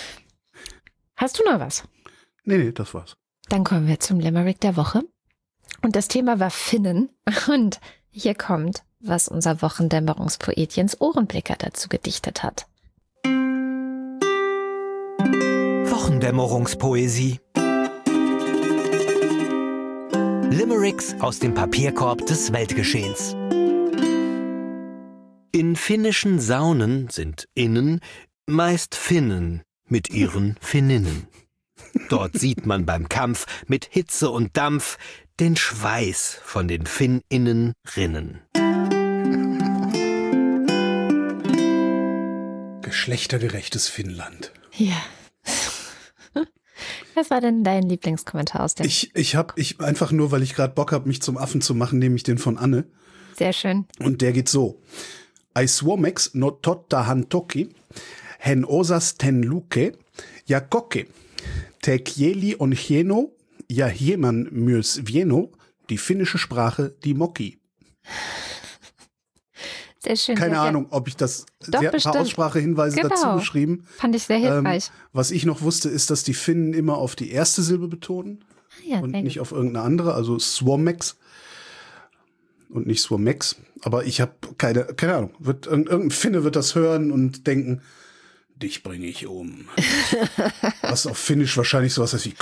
Hast du noch was? Nee, nee, das war's. Dann kommen wir zum Limerick der Woche. Und das Thema war Finnen. Und hier kommt, was unser Wochendämmerungspoet Jens Ohrenblicker dazu gedichtet hat. Wochendämmerungspoesie. Limericks aus dem Papierkorb des Weltgeschehens. In finnischen Saunen sind innen meist Finnen mit ihren Finninnen. Dort sieht man beim Kampf mit Hitze und Dampf den Schweiß von den Finninnen rinnen. Geschlechtergerechtes Finnland. Ja. Was war denn dein Lieblingskommentar aus dem? Ich, ich habe ich einfach nur, weil ich gerade Bock habe, mich zum Affen zu machen, nehme ich den von Anne. Sehr schön. Und der geht so. Ai suomex no totta han toki, hen osas ten luke, ja koke, te kieli on hieno, ja hieman myös vieno, die finnische Sprache, die Moki. Sehr schön. Keine sehr Ahnung, ob ich das, Doch, sie hat ein paar Aussprachehinweise genau. dazu geschrieben. Fand ich sehr hilfreich. Ähm, was ich noch wusste, ist, dass die Finnen immer auf die erste Silbe betonen ja, und nicht auf irgendeine andere, also Swomex und nicht Swomex. Aber ich habe keine, keine Ahnung, wird, irgendein Finne wird das hören und denken, dich bringe ich um. Was auf Finnisch wahrscheinlich sowas heißt wie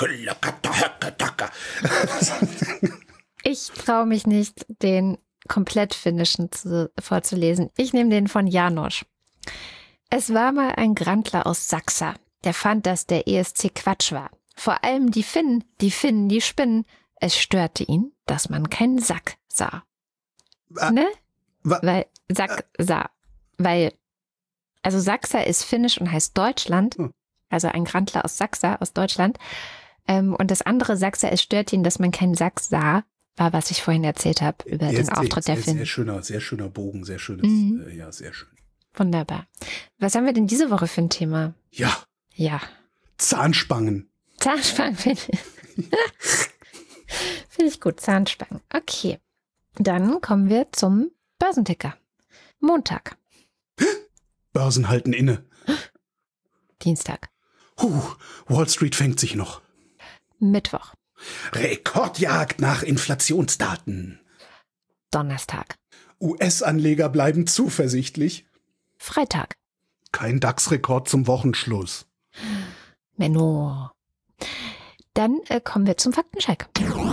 Ich traue mich nicht, den komplett finnischen zu, vorzulesen. Ich nehme den von Janosch. Es war mal ein Grandler aus Sachsa, der fand, dass der E S C Quatsch war. Vor allem die Finnen, die Finnen, die Spinnen. Es störte ihn, dass man keinen Sack sah. Ah, ne? Wa- Weil, Sack äh, sah. Weil, also Sachsa ist finnisch und heißt Deutschland. Hm. Also ein Grandler aus Sachsa, aus Deutschland. Ähm, und das andere Sachsa, es stört ihn, dass man keinen Sack sah, war, was ich vorhin erzählt habe über den Sehr, Auftritt sehr, der Finn. Sehr schöner, sehr schöner Bogen, sehr schönes, Mhm. äh, ja, sehr schön. Wunderbar. Was haben wir denn diese Woche für ein Thema? Ja, Ja, Zahnspangen. Zahnspangen finde ich. Finde ich gut, Zahnspangen. Okay, dann kommen wir zum Börsenticker. Montag, Börsen halten inne. Dienstag, Huh, Wall Street fängt sich noch. Mittwoch, Rekordjagd nach Inflationsdaten. Donnerstag, U S-Anleger bleiben zuversichtlich. Freitag, Kein DAX-Rekord zum Wochenschluss. Menno. Dann äh, kommen wir zum Faktencheck.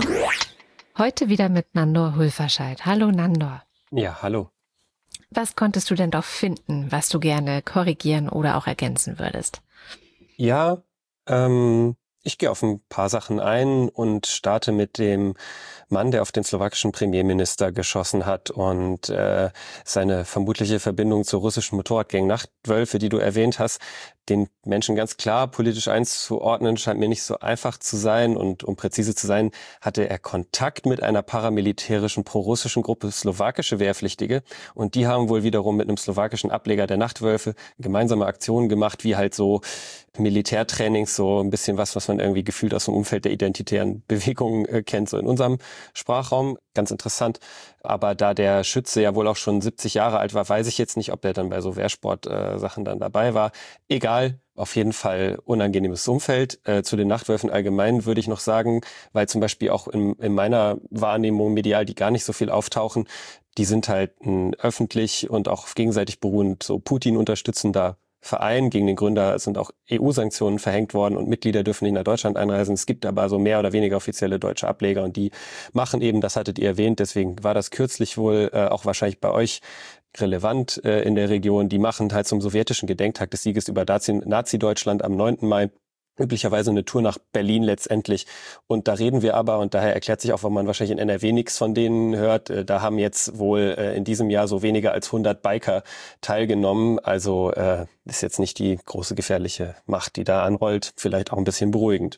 Heute wieder mit Nandor Hulverscheid. Hallo Nandor. Ja, hallo. Was konntest du denn doch finden, was du gerne korrigieren oder auch ergänzen würdest? Ja, ähm, ich gehe auf ein paar Sachen ein und starte mit dem Mann, der auf den slowakischen Premierminister geschossen hat und äh, seine vermutliche Verbindung zur russischen Motorradgang Nachtwölfe, die du erwähnt hast, den Menschen ganz klar politisch einzuordnen, scheint mir nicht so einfach zu sein. Und um präzise zu sein, hatte er Kontakt mit einer paramilitärischen prorussischen Gruppe slowakische Wehrpflichtige. Und die haben wohl wiederum mit einem slowakischen Ableger der Nachtwölfe gemeinsame Aktionen gemacht, wie halt so Militärtrainings, so ein bisschen was, was man irgendwie gefühlt aus dem Umfeld der identitären Bewegungen äh, kennt, so in unserem Sprachraum. Ganz interessant. Aber da der Schütze ja wohl auch schon siebzig Jahre alt war, weiß ich jetzt nicht, ob der dann bei so Wehrsport-Sachen äh, dann dabei war. Egal, auf jeden Fall unangenehmes Umfeld. Äh, zu den Nachtwölfen allgemein würde ich noch sagen, weil zum Beispiel auch in, in meiner Wahrnehmung medial, die gar nicht so viel auftauchen, die sind halt ein öffentlich und auch auf gegenseitig beruhend so Putin unterstützender Verein. Gegen den Gründer sind auch E U-Sanktionen verhängt worden und Mitglieder dürfen nicht nach Deutschland einreisen. Es gibt aber so mehr oder weniger offizielle deutsche Ableger und die machen eben, das hattet ihr erwähnt, deswegen war das kürzlich wohl äh, auch wahrscheinlich bei euch relevant äh, in der Region. Die machen halt zum sowjetischen Gedenktag des Sieges über Nazi-Deutschland am neunten Mai üblicherweise eine Tour nach Berlin letztendlich. Und da reden wir aber, und daher erklärt sich auch, warum man wahrscheinlich in N R W nichts von denen hört, äh, da haben jetzt wohl äh, in diesem Jahr so weniger als hundert Biker teilgenommen. Also äh, ist jetzt nicht die große gefährliche Macht, die da anrollt. Vielleicht auch ein bisschen beruhigend.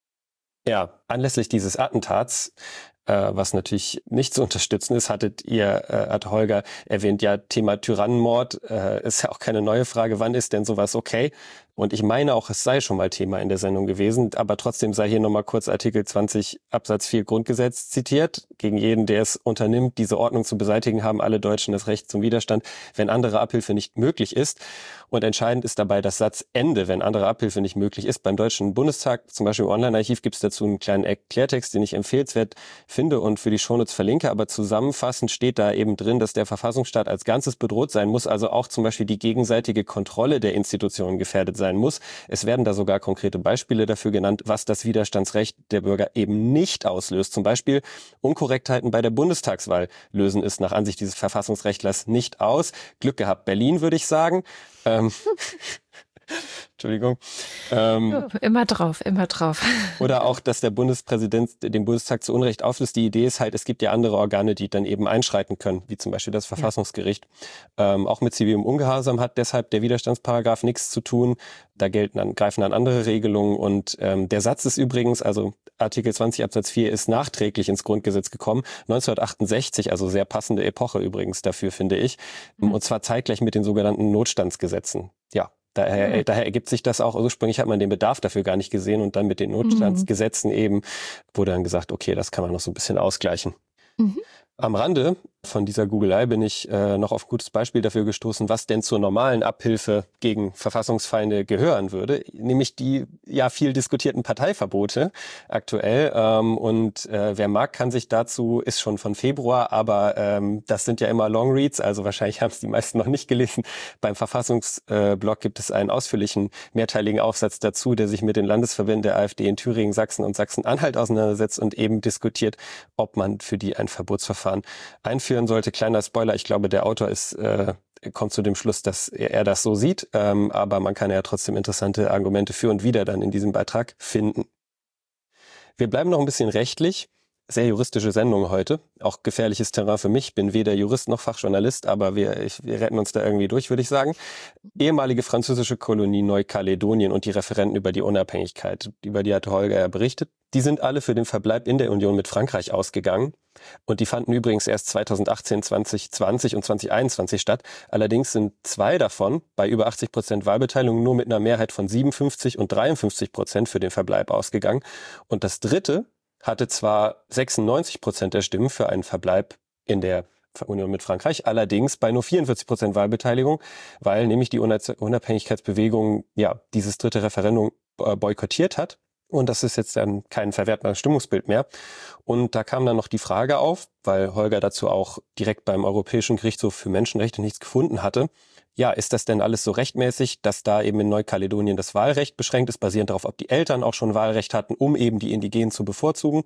Ja, anlässlich dieses Attentats, äh, was natürlich nicht zu unterstützen ist, hattet ihr, äh, hat Holger erwähnt, ja, Thema Tyrannenmord, äh, ist ja auch keine neue Frage, wann ist denn sowas okay? Und ich meine auch, es sei schon mal Thema in der Sendung gewesen, aber trotzdem sei hier nochmal kurz Artikel zwanzig Absatz vier Grundgesetz zitiert. Gegen jeden, der es unternimmt, diese Ordnung zu beseitigen, haben alle Deutschen das Recht zum Widerstand, wenn andere Abhilfe nicht möglich ist. Und entscheidend ist dabei das Satzende, wenn andere Abhilfe nicht möglich ist. Beim Deutschen Bundestag, zum Beispiel im Online-Archiv, gibt es dazu einen kleinen Erklärtext, den ich empfehlenswert finde und für die Shownotes verlinke. Aber zusammenfassend steht da eben drin, dass der Verfassungsstaat als Ganzes bedroht sein muss, also auch zum Beispiel die gegenseitige Kontrolle der Institutionen gefährdet sein muss. Es werden da sogar konkrete Beispiele dafür genannt, was das Widerstandsrecht der Bürger eben nicht auslöst. Zum Beispiel Unkorrektheiten bei der Bundestagswahl lösen es nach Ansicht dieses Verfassungsrechtlers nicht aus. Glück gehabt, Berlin, würde ich sagen. Ähm, Entschuldigung. Ähm, immer drauf, immer drauf. Oder auch, dass der Bundespräsident den Bundestag zu Unrecht auflöst. Die Idee ist halt, es gibt ja andere Organe, die dann eben einschreiten können, wie zum Beispiel das Verfassungsgericht. Ja. Ähm, auch mit zivilem Ungehorsam hat deshalb der Widerstandsparagraph nichts zu tun. Da gelten dann, greifen dann andere Regelungen. Und ähm, der Satz ist übrigens, also Artikel zwanzig Absatz vier ist nachträglich ins Grundgesetz gekommen, neunzehnhundertachtundsechzig, also sehr passende Epoche übrigens dafür, finde ich. Mhm. Und zwar zeitgleich mit den sogenannten Notstandsgesetzen. Ja. Daher, daher ergibt sich das auch. Ursprünglich hat man den Bedarf dafür gar nicht gesehen und dann mit den Notstandsgesetzen eben wurde dann gesagt, okay, das kann man noch so ein bisschen ausgleichen. Mhm. Am Rande von dieser Googelei bin ich äh, noch auf ein gutes Beispiel dafür gestoßen, was denn zur normalen Abhilfe gegen Verfassungsfeinde gehören würde, nämlich die ja viel diskutierten Parteiverbote aktuell. Ähm, und äh, wer mag, kann sich dazu, ist schon von Februar, aber ähm, das sind ja immer Longreads, also wahrscheinlich haben es die meisten noch nicht gelesen. Beim Verfassungsblog äh, gibt es einen ausführlichen, mehrteiligen Aufsatz dazu, der sich mit den Landesverbänden der AfD in Thüringen, Sachsen und Sachsen-Anhalt auseinandersetzt und eben diskutiert, ob man für die ein Verbotsverfahren einführen sollte. Kleiner Spoiler, ich glaube, der Autor ist äh, kommt zu dem Schluss, dass er, er das so sieht, ähm, aber man kann ja trotzdem interessante Argumente für und wider dann in diesem Beitrag finden. Wir bleiben noch ein bisschen rechtlich. sehr juristische Sendung heute. Auch gefährliches Terrain für mich. Bin weder Jurist noch Fachjournalist, aber wir, ich, wir retten uns da irgendwie durch, würde ich sagen. Ehemalige französische Kolonie Neukaledonien und die Referenten über die Unabhängigkeit, über die hat Holger ja berichtet. Die sind alle für den Verbleib in der Union mit Frankreich ausgegangen. Und die fanden übrigens erst zweitausendachtzehn, zweitausendzwanzig und zweitausendeinundzwanzig statt. Allerdings sind zwei davon bei über achtzig Prozent Wahlbeteiligung nur mit einer Mehrheit von siebenundfünfzig und dreiundfünfzig Prozent für den Verbleib ausgegangen. Und das dritte hatte zwar sechsundneunzig Prozent der Stimmen für einen Verbleib in der Union mit Frankreich, allerdings bei nur vierundvierzig Prozent Wahlbeteiligung, weil nämlich die Unabhängigkeitsbewegung ja dieses dritte Referendum boykottiert hat. Und das ist jetzt dann kein verwertbares Stimmungsbild mehr. Und da kam dann noch die Frage auf, weil Holger dazu auch direkt beim Europäischen Gerichtshof für Menschenrechte nichts gefunden hatte. Ja, ist das denn alles so rechtmäßig, dass da eben in Neukaledonien das Wahlrecht beschränkt ist, basierend darauf, ob die Eltern auch schon Wahlrecht hatten, um eben die Indigenen zu bevorzugen?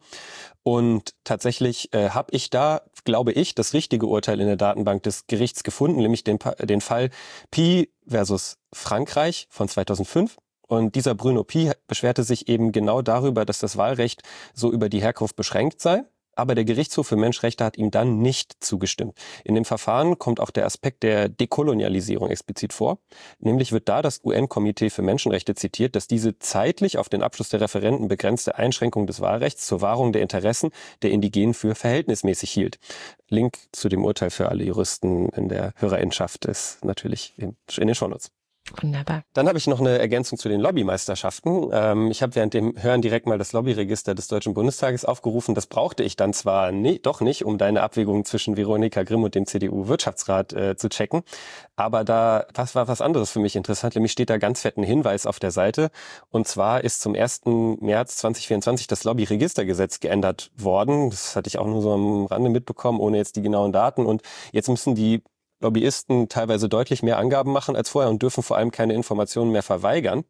Und tatsächlich äh, habe ich da, glaube ich, das richtige Urteil in der Datenbank des Gerichts gefunden, nämlich den, den Fall Pi versus Frankreich von zweitausendfünf. Und dieser Bruno Pi beschwerte sich eben genau darüber, dass das Wahlrecht so über die Herkunft beschränkt sei. Aber der Gerichtshof für Menschenrechte hat ihm dann nicht zugestimmt. In dem Verfahren kommt auch der Aspekt der Dekolonialisierung explizit vor. Nämlich wird da das U N-Komitee für Menschenrechte zitiert, dass diese zeitlich auf den Abschluss der Referenden begrenzte Einschränkung des Wahlrechts zur Wahrung der Interessen der Indigenen für verhältnismäßig hielt. Link zu dem Urteil für alle Juristen in der Hörerinnenschaft ist natürlich in, in den Shownotes. Wunderbar. Dann habe ich noch eine Ergänzung zu den Lobbymeisterschaften. Ähm, ich habe während dem Hören direkt mal das Lobbyregister des Deutschen Bundestages aufgerufen. Das brauchte ich dann zwar nie, doch nicht, um deine Abwägung zwischen Veronika Grimm und dem C D U-Wirtschaftsrat äh, zu checken. Aber da was war was anderes für mich interessant. Nämlich steht da ganz fetten Hinweis auf der Seite. Und zwar ist zum ersten März zweitausendvierundzwanzig das Lobbyregistergesetz geändert worden. Das hatte ich auch nur so am Rande mitbekommen, ohne jetzt die genauen Daten. Und jetzt müssen die Lobbyisten teilweise deutlich mehr Angaben machen als vorher und dürfen vor allem keine Informationen mehr verweigern.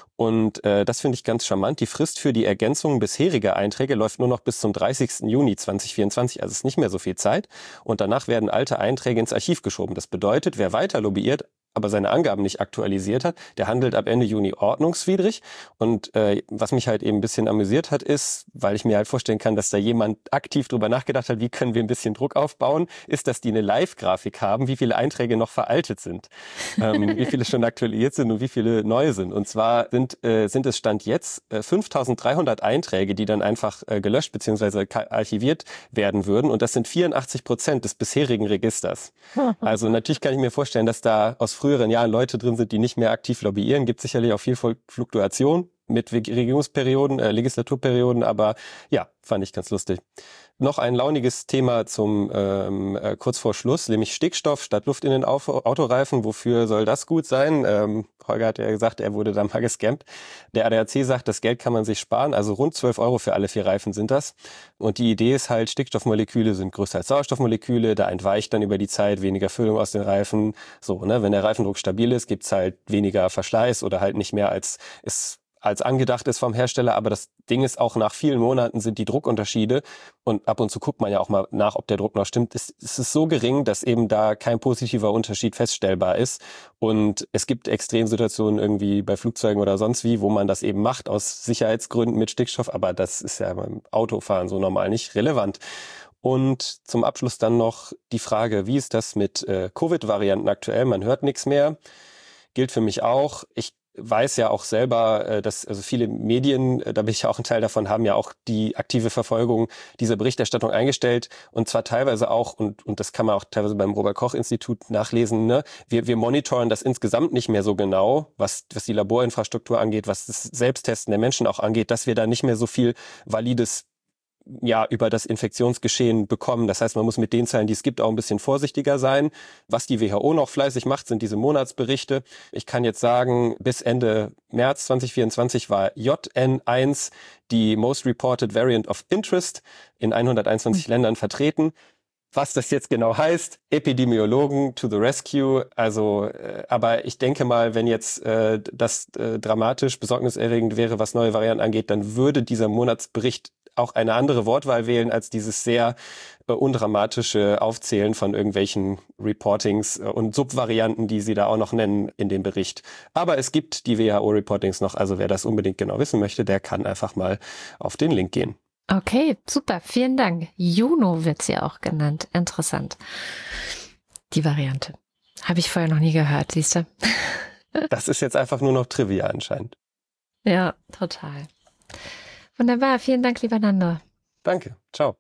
Und äh, das finde ich ganz charmant. Die Frist für die Ergänzung bisheriger Einträge läuft nur noch bis zum dreißigsten Juni zweitausendvierundzwanzig, also ist nicht mehr so viel Zeit. Und danach werden alte Einträge ins Archiv geschoben. Das bedeutet, wer weiter lobbyiert, aber seine Angaben nicht aktualisiert hat, der handelt ab Ende Juni ordnungswidrig. Und äh, was mich halt eben ein bisschen amüsiert hat, ist, weil ich mir halt vorstellen kann, dass da jemand aktiv drüber nachgedacht hat, wie können wir ein bisschen Druck aufbauen, ist, dass die eine Live-Grafik haben, wie viele Einträge noch veraltet sind, ähm, wie viele schon aktualisiert sind und wie viele neu sind. Und zwar sind, äh, sind es Stand jetzt äh, fünftausenddreihundert Einträge, die dann einfach äh, gelöscht bzw. archiviert werden würden. Und das sind vierundachtzig Prozent des bisherigen Registers. Also natürlich kann ich mir vorstellen, dass da aus früheren Jahren Leute drin sind, die nicht mehr aktiv lobbyieren. Gibt sicherlich auch viel Fluktuation mit Regierungsperioden, äh, Legislaturperioden, aber ja, fand ich ganz lustig. Noch ein launiges Thema zum ähm, äh, kurz vor Schluss, nämlich Stickstoff statt Luft in den Auf- Autoreifen. Wofür soll das gut sein? Ähm, Holger hat ja gesagt, er wurde da mal gescampt. Der A D A C sagt, das Geld kann man sich sparen, also rund zwölf Euro für alle vier Reifen sind das. Und die Idee ist halt, Stickstoffmoleküle sind größer als Sauerstoffmoleküle, da entweicht dann über die Zeit weniger Füllung aus den Reifen. So, ne, wenn der Reifendruck stabil ist, gibt's halt weniger Verschleiß oder halt nicht mehr als es als angedacht ist vom Hersteller, aber das Ding ist auch, nach vielen Monaten sind die Druckunterschiede und ab und zu guckt man ja auch mal nach, ob der Druck noch stimmt. Es, es ist so gering, dass eben da kein positiver Unterschied feststellbar ist und es gibt Extremsituationen irgendwie bei Flugzeugen oder sonst wie, wo man das eben macht aus Sicherheitsgründen mit Stickstoff, aber das ist ja beim Autofahren so normal nicht relevant. Und zum Abschluss dann noch die Frage, wie ist das mit äh, Covid-Varianten aktuell? Man hört nichts mehr. Gilt für mich auch. Ich weiß ja auch selber, dass also viele Medien, da bin ich ja auch ein Teil davon, haben ja auch die aktive Verfolgung dieser Berichterstattung eingestellt und zwar teilweise auch, und und das kann man auch teilweise beim Robert-Koch-Institut nachlesen, ne? wir wir monitoren das insgesamt nicht mehr so genau, was was die Laborinfrastruktur angeht, was das Selbsttesten der Menschen auch angeht, dass wir da nicht mehr so viel valides ja, über das Infektionsgeschehen bekommen. Das heißt, man muss mit den Zahlen, die es gibt, auch ein bisschen vorsichtiger sein. Was die W H O noch fleißig macht, sind diese Monatsberichte. Ich kann jetzt sagen, bis Ende März zweitausendvierundzwanzig war J N eins die Most Reported Variant of Interest in hunderteinundzwanzig mhm. Ländern vertreten. Was das jetzt genau heißt, Epidemiologen to the rescue. Also, äh, aber ich denke mal, wenn jetzt äh, das äh, dramatisch besorgniserregend wäre, was neue Varianten angeht, dann würde dieser Monatsbericht auch eine andere Wortwahl wählen als dieses sehr äh, undramatische Aufzählen von irgendwelchen Reportings äh, und Subvarianten, die sie da auch noch nennen in dem Bericht. Aber es gibt die W H O-Reportings noch, also wer das unbedingt genau wissen möchte, der kann einfach mal auf den Link gehen. Okay, super, vielen Dank. Juno wird sie auch genannt. Interessant. Die Variante. Habe ich vorher noch nie gehört, siehst du? Das ist jetzt einfach nur noch Trivia anscheinend. Ja, total. Wunderbar, vielen Dank, lieber Nando. Danke, ciao.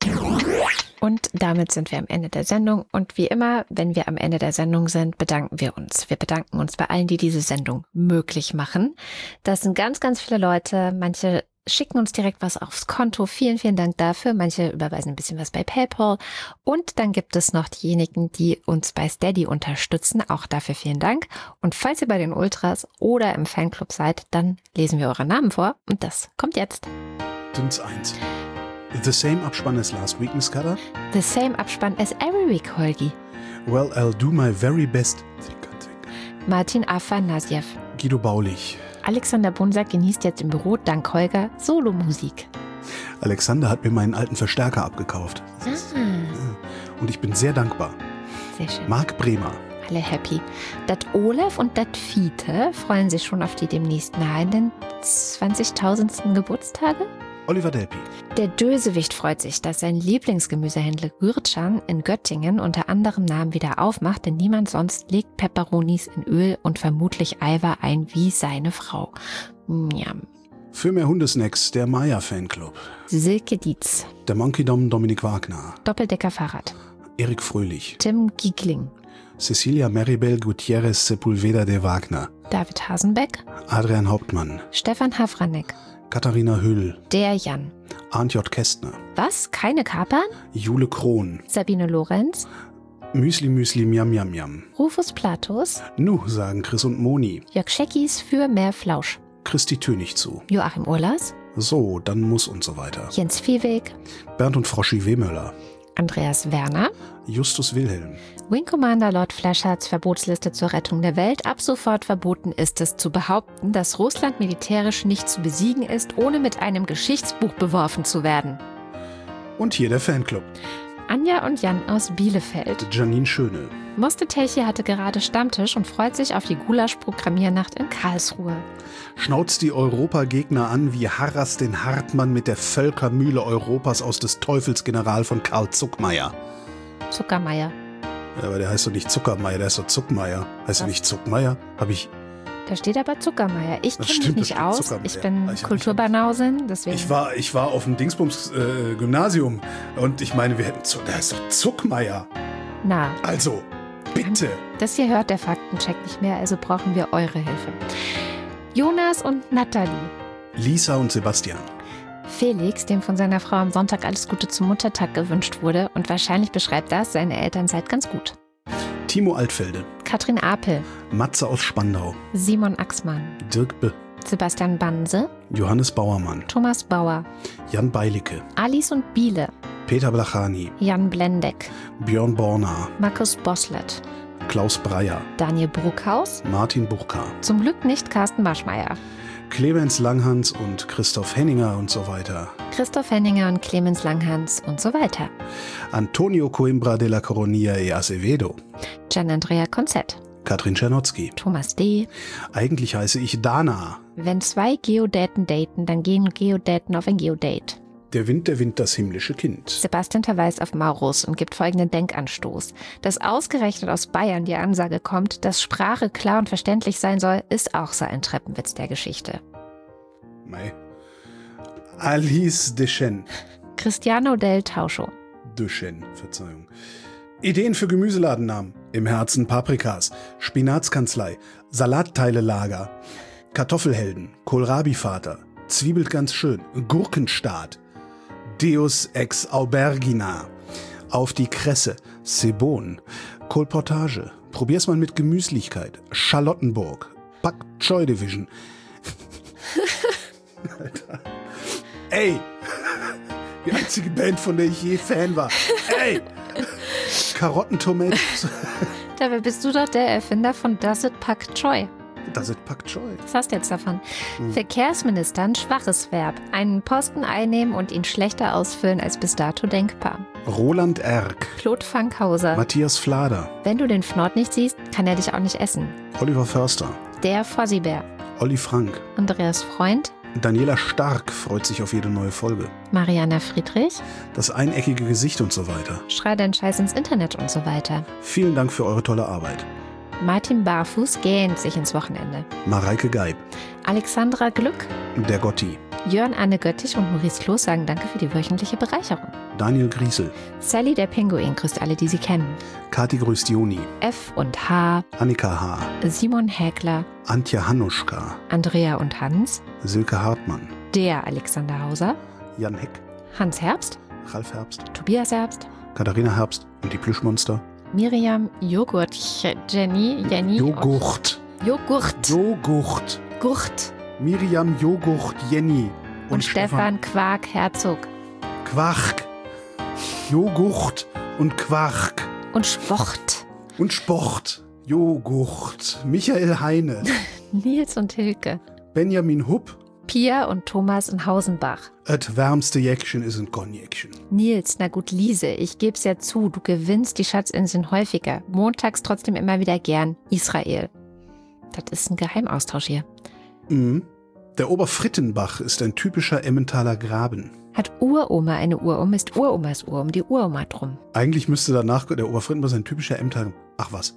Und damit sind wir am Ende der Sendung. Und wie immer, wenn wir am Ende der Sendung sind, bedanken wir uns. Wir bedanken uns bei allen, die diese Sendung möglich machen. Das sind ganz, ganz viele Leute. Manche schicken uns direkt was aufs Konto. Vielen, vielen Dank dafür. Manche überweisen ein bisschen was bei PayPal. Und dann gibt es noch diejenigen, die uns bei Steady unterstützen. Auch dafür vielen Dank. Und falls ihr bei den Ultras oder im Fanclub seid, dann lesen wir eure Namen vor. Und das kommt jetzt. Dünns eins. The same Abspann as last week, Miss Cutter? The same Abspann as every week, Holgi. Well, I'll do my very best. Martin Afanasiev. Guido Baulich. Alexander Bunsack genießt jetzt im Büro dank Holger Solomusik. Alexander hat mir meinen alten Verstärker abgekauft. Ah. Und ich bin sehr dankbar. Sehr schön. Marc Bremer. Alle happy. Dat Olaf und dat Fiete freuen sich schon auf die demnächst nahenden zwanzigtausendsten Geburtstage. Oliver Delpi. Der Dösewicht freut sich, dass sein Lieblingsgemüsehändler Gürcan in Göttingen unter anderem Namen wieder aufmacht, denn niemand sonst legt Peperonis in Öl und vermutlich Eiweiß ein wie seine Frau. Njam. Für mehr Hundesnacks, der Maya-Fanclub. Silke Dietz. Der Monkey Dom Dominik Wagner. Doppeldecker Fahrrad. Erik Fröhlich. Tim Giegling. Cecilia Maribel Gutierrez Sepulveda de Wagner. David Hasenbeck. Adrian Hauptmann. Stefan Hafranek. Katharina Hüll. Der Jan. Arndt J. Kästner. Was? Keine Kapern? Jule Krohn. Sabine Lorenz. Müsli Müsli Miam Miam Miam. Rufus Platus. Nu, sagen Chris und Moni. Jörg Scheckis für mehr Flausch. Christi Tönig zu. Joachim Urlas. So, dann muss und so weiter. Jens Viehweg. Bernd und Froschi Wehmöller. Andreas Werner. Justus Wilhelm. Wing Commander Lord Flashards Verbotsliste zur Rettung der Welt. Ab sofort verboten ist es zu behaupten, dass Russland militärisch nicht zu besiegen ist, ohne mit einem Geschichtsbuch beworfen zu werden. Und hier der Fanclub. Anja und Jan aus Bielefeld. Janine Schöne. Moste Telche hatte gerade Stammtisch und freut sich auf die Gulasch-Programmiernacht in Karlsruhe. Schnauzt die Europagegner an wie Harras den Hartmann mit der Völkermühle Europas aus des Teufels General von Karl Zuckmeier. Zuckermeier. Ja, aber der heißt doch nicht Zuckermeier, der heißt doch Zuckmeier. Heißt er nicht Zuckmeier? Hab ich... Da steht aber Zuckermeier. Ich Das kenne mich stimmt, da nicht steht aus. Zuckermeier. Ich bin Ich hab Kulturbanausin, deswegen. Ich war, ich war auf dem Dingsbums-Gymnasium und ich meine, wir hätten... Zu, der heißt doch Zuckmeier. Na, Also, bitte. das hier hört der Faktencheck nicht mehr, also brauchen wir eure Hilfe. Jonas und Nathalie. Lisa und Sebastian. Felix, dem von seiner Frau am Sonntag alles Gute zum Muttertag gewünscht wurde, und wahrscheinlich beschreibt das seine Elternzeit ganz gut. Timo Altfelde. Katrin Apel. Matze aus Spandau. Simon Axmann. Dirk B. Sebastian Banse. Johannes Bauermann. Thomas Bauer. Jan Beilicke. Alice und Biele. Peter Blachani. Jan Blendeck. Björn Borner. Markus Boslett. Klaus Breyer. Daniel Bruckhaus. Martin Buchka. Zum Glück nicht Carsten Maschmeyer. Clemens Langhans und Christoph Henninger und so weiter. Christoph Henninger und Clemens Langhans und so weiter. Antonio Coimbra de la Coronilla e Acevedo. Gian Andrea Konzett. Katrin Czernotzki. Thomas D. Eigentlich heiße ich Dana. Wenn zwei Geodaten daten, dann gehen Geodaten auf ein Geodate. Der Wind, der Wind, das himmlische Kind. Sebastian verweist auf Maurus und gibt folgenden Denkanstoß. Dass ausgerechnet aus Bayern die Ansage kommt, dass Sprache klar und verständlich sein soll, ist auch so ein Treppenwitz der Geschichte. Mei. Alice Deschen. Cristiano del Tauscho. Deschen, Verzeihung. Ideen für Gemüseladennamen. Im Herzen Paprikas. Spinatskanzlei. Salatteilelager. Kartoffelhelden. Kohlrabi-Vater. Zwiebelt ganz schön. Gurkenstaat. Deus ex aubergina. Auf die Kresse. Sebon. Kolportage. Probier's mal mit Gemüslichkeit. Charlottenburg. Pak Choi Division. Alter. Ey! Die einzige Band, von der ich je Fan war. Ey! Karottentomatoes. Dabei bist du doch der Erfinder von Does It Pak Choi. Das ist Pak Choi. Was hast du jetzt davon? Hm. Verkehrsminister, ein schwaches Verb. Einen Posten einnehmen und ihn schlechter ausfüllen als bis dato denkbar. Roland Erck. Claude Fankhauser. Matthias Flader. Wenn du den Fnord nicht siehst, kann er dich auch nicht essen. Oliver Förster. Der Fossibär. Olli Frank. Andreas Freund. Daniela Stark freut sich auf jede neue Folge. Mariana Friedrich. Das eineckige Gesicht und so weiter. Schrei deinen Scheiß ins Internet und so weiter. Vielen Dank für eure tolle Arbeit. Martin Barfuß gähnt sich ins Wochenende. Mareike Geib. Alexandra Glück. Der Gotti. Jörn Anne Göttich und Maurice Kloß sagen Danke für die wöchentliche Bereicherung. Daniel Griesel. Sally der Pinguin grüßt alle, die sie kennen. Kati grüßt Joni. F und H. Annika H. Simon Häkler. Antje Hanuschka. Andrea und Hans. Silke Hartmann. Der Alexander Hauser. Jan Heck. Hans Herbst. Ralf Herbst. Tobias Herbst. Katharina Herbst und die Plüschmonster. Miriam Joghurt. Jenny. Jenny. Joghurt. Joghurt. Joghurt. Gurt. Miriam Joghurt Jenny. Und, und Stefan Quark Herzog. Quark. Joghurt und Quark. Und Sport. Und Sport. Joghurt. Michael Heine. Nils und Hilke. Benjamin Hupp. Pia und Thomas in Hausenbach. Et wärmste Jäckchen ist ein Konjäckchen. Nils, na gut, Lise, ich geb's ja zu, du gewinnst die Schatzinseln häufiger. Montags trotzdem immer wieder gern. Israel. Das ist ein Geheimaustausch hier. Mhm. Der Oberfrittenbach ist ein typischer Emmentaler Graben. Hat Uroma eine Uroma, ist Uromas Uhr um die Uroma drum. Eigentlich müsste danach der Oberfrittenbach ein typischer Emmentaler... Ach was.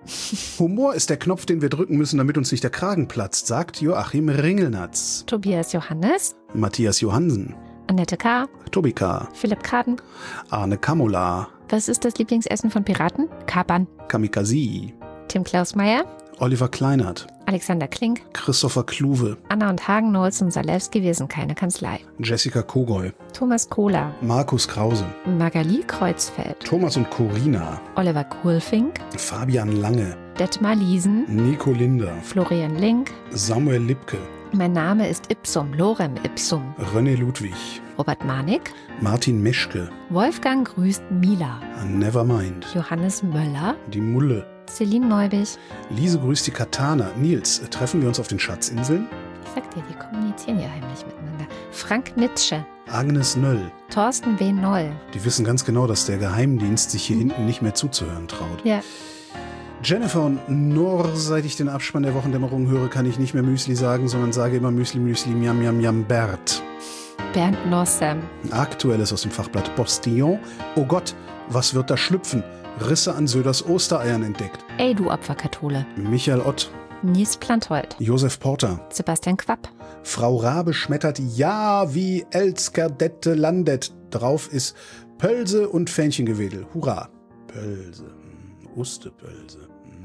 Humor ist der Knopf, den wir drücken müssen, damit uns nicht der Kragen platzt, sagt Joachim Ringelnatz. Tobias Johannes. Matthias Johansen. Annette K. Tobi K. Philipp Kaden. Arne Kamola. Was ist das Lieblingsessen von Piraten? Kapern. Kamikaze. Tim Klausmeier. Oliver Kleinert. Alexander Klink. Christopher Kluwe. Anna und Hagen Nolz und Salewski, wir sind keine Kanzlei. Jessica Kogoy. Thomas Kohler. Markus Krause. Magali Kreuzfeld. Thomas und Corina. Oliver Kuhlfink. Fabian Lange. Detmar Liesen. Nico Linder. Florian Link. Samuel Lipke. Mein Name ist Ipsum, Lorem Ipsum. René Ludwig. Robert Manik. Martin Meschke. Wolfgang grüßt Mila. Nevermind. Johannes Möller. Die Mulle. Celine Neubich. Lise grüßt die Katana. Nils, treffen wir uns auf den Schatzinseln? Ich sag dir, die kommunizieren ja heimlich miteinander. Frank Nitsche. Agnes Nöll. Thorsten W. Noll. Die wissen ganz genau, dass der Geheimdienst sich hier hinten nicht mehr zuzuhören traut. Ja. Jennifer und Nor, seit ich den Abspann der Wochendämmerung höre, kann ich nicht mehr Müsli sagen, sondern sage immer Müsli, Müsli, Miam, Miam, Miam, Bert. Bernd Nossem. Aktuelles aus dem Fachblatt Postillon. Oh Gott, was wird da schlüpfen? Risse an Söders Ostereiern entdeckt. Ey, du Opferkathole. Michael Ott. Nils Planthold. Josef Porter. Sebastian Quapp. Frau Rabe schmettert Ja wie Elskerdette landet. Drauf ist Pölse und Fähnchengewedel. Hurra. Pölse. Ustepölse.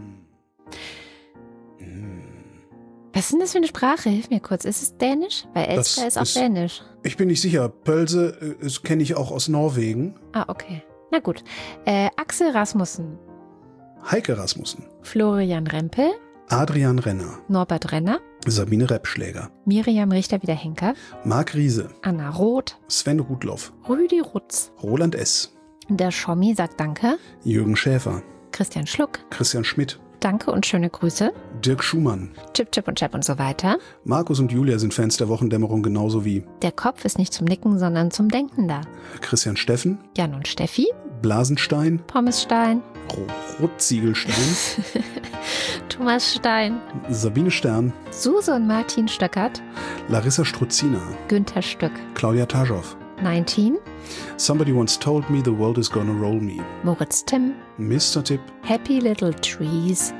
Was ist denn das für eine Sprache? Hilf mir kurz. Ist es Dänisch? Weil Elster ist auch ist, Dänisch. Ich bin nicht sicher. Pölse äh, kenne ich auch aus Norwegen. Ah, okay. Na gut. Äh, Axel Rasmussen. Heike Rasmussen. Florian Rempel. Adrian Renner. Norbert Renner. Sabine Reppschläger. Miriam Richter-Wiederhenker. Marc Riese. Anna Roth. Sven Rudloff. Rüdi Rutz. Roland S. Der Schommi sagt Danke. Jürgen Schäfer. Christian Schluck. Christian Schmidt. Danke und schöne Grüße. Dirk Schumann. Chip, Chip und Chap und so weiter. Markus und Julia sind Fans der Wochendämmerung genauso wie Der Kopf ist nicht zum Nicken, sondern zum Denken da. Christian Steffen. Jan und Steffi. Blasenstein. Pommesstein. Rotziegelstein. Thomas Stein. Sabine Stern. Suse und Martin Stöckert. Larissa Struzina. Günther Stück. Claudia Taschow. neunzehn. Somebody once told me the world is gonna roll me. Moritz Timm. Mister Tipp. Happy Little Trees.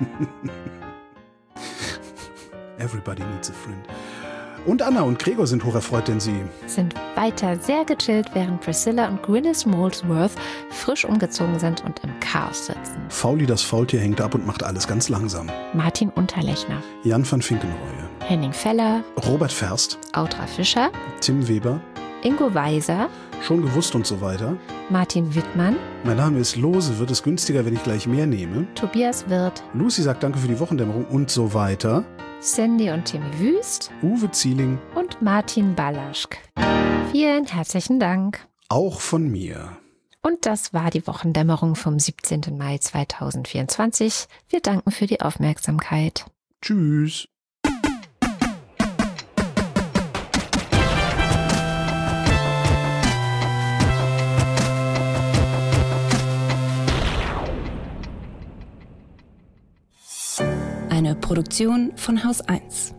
Everybody needs a friend. Und Anna und Gregor sind hocherfreut, denn sie sind weiter sehr gechillt, während Priscilla und Gwyneth Molesworth frisch umgezogen sind und im Chaos sitzen. Fauli das Faultier hängt ab und macht alles ganz langsam. Martin Unterlechner. Jan van Finkenreue. Henning Feller. Robert Ferst. Autra Fischer. Tim Weber. Ingo Weiser. Schon gewusst und so weiter. Martin Wittmann. Mein Name ist Lose, wird es günstiger, wenn ich gleich mehr nehme. Tobias Wirth. Lucy sagt Danke für die Wochendämmerung und so weiter. Cindy und Timmy Wüst. Uwe Zieling. Und Martin Ballaschk. Vielen herzlichen Dank. Auch von mir. Und das war die Wochendämmerung vom siebzehnten Mai zweitausendvierundzwanzig. Wir danken für die Aufmerksamkeit. Tschüss. Eine Produktion von Haus eins.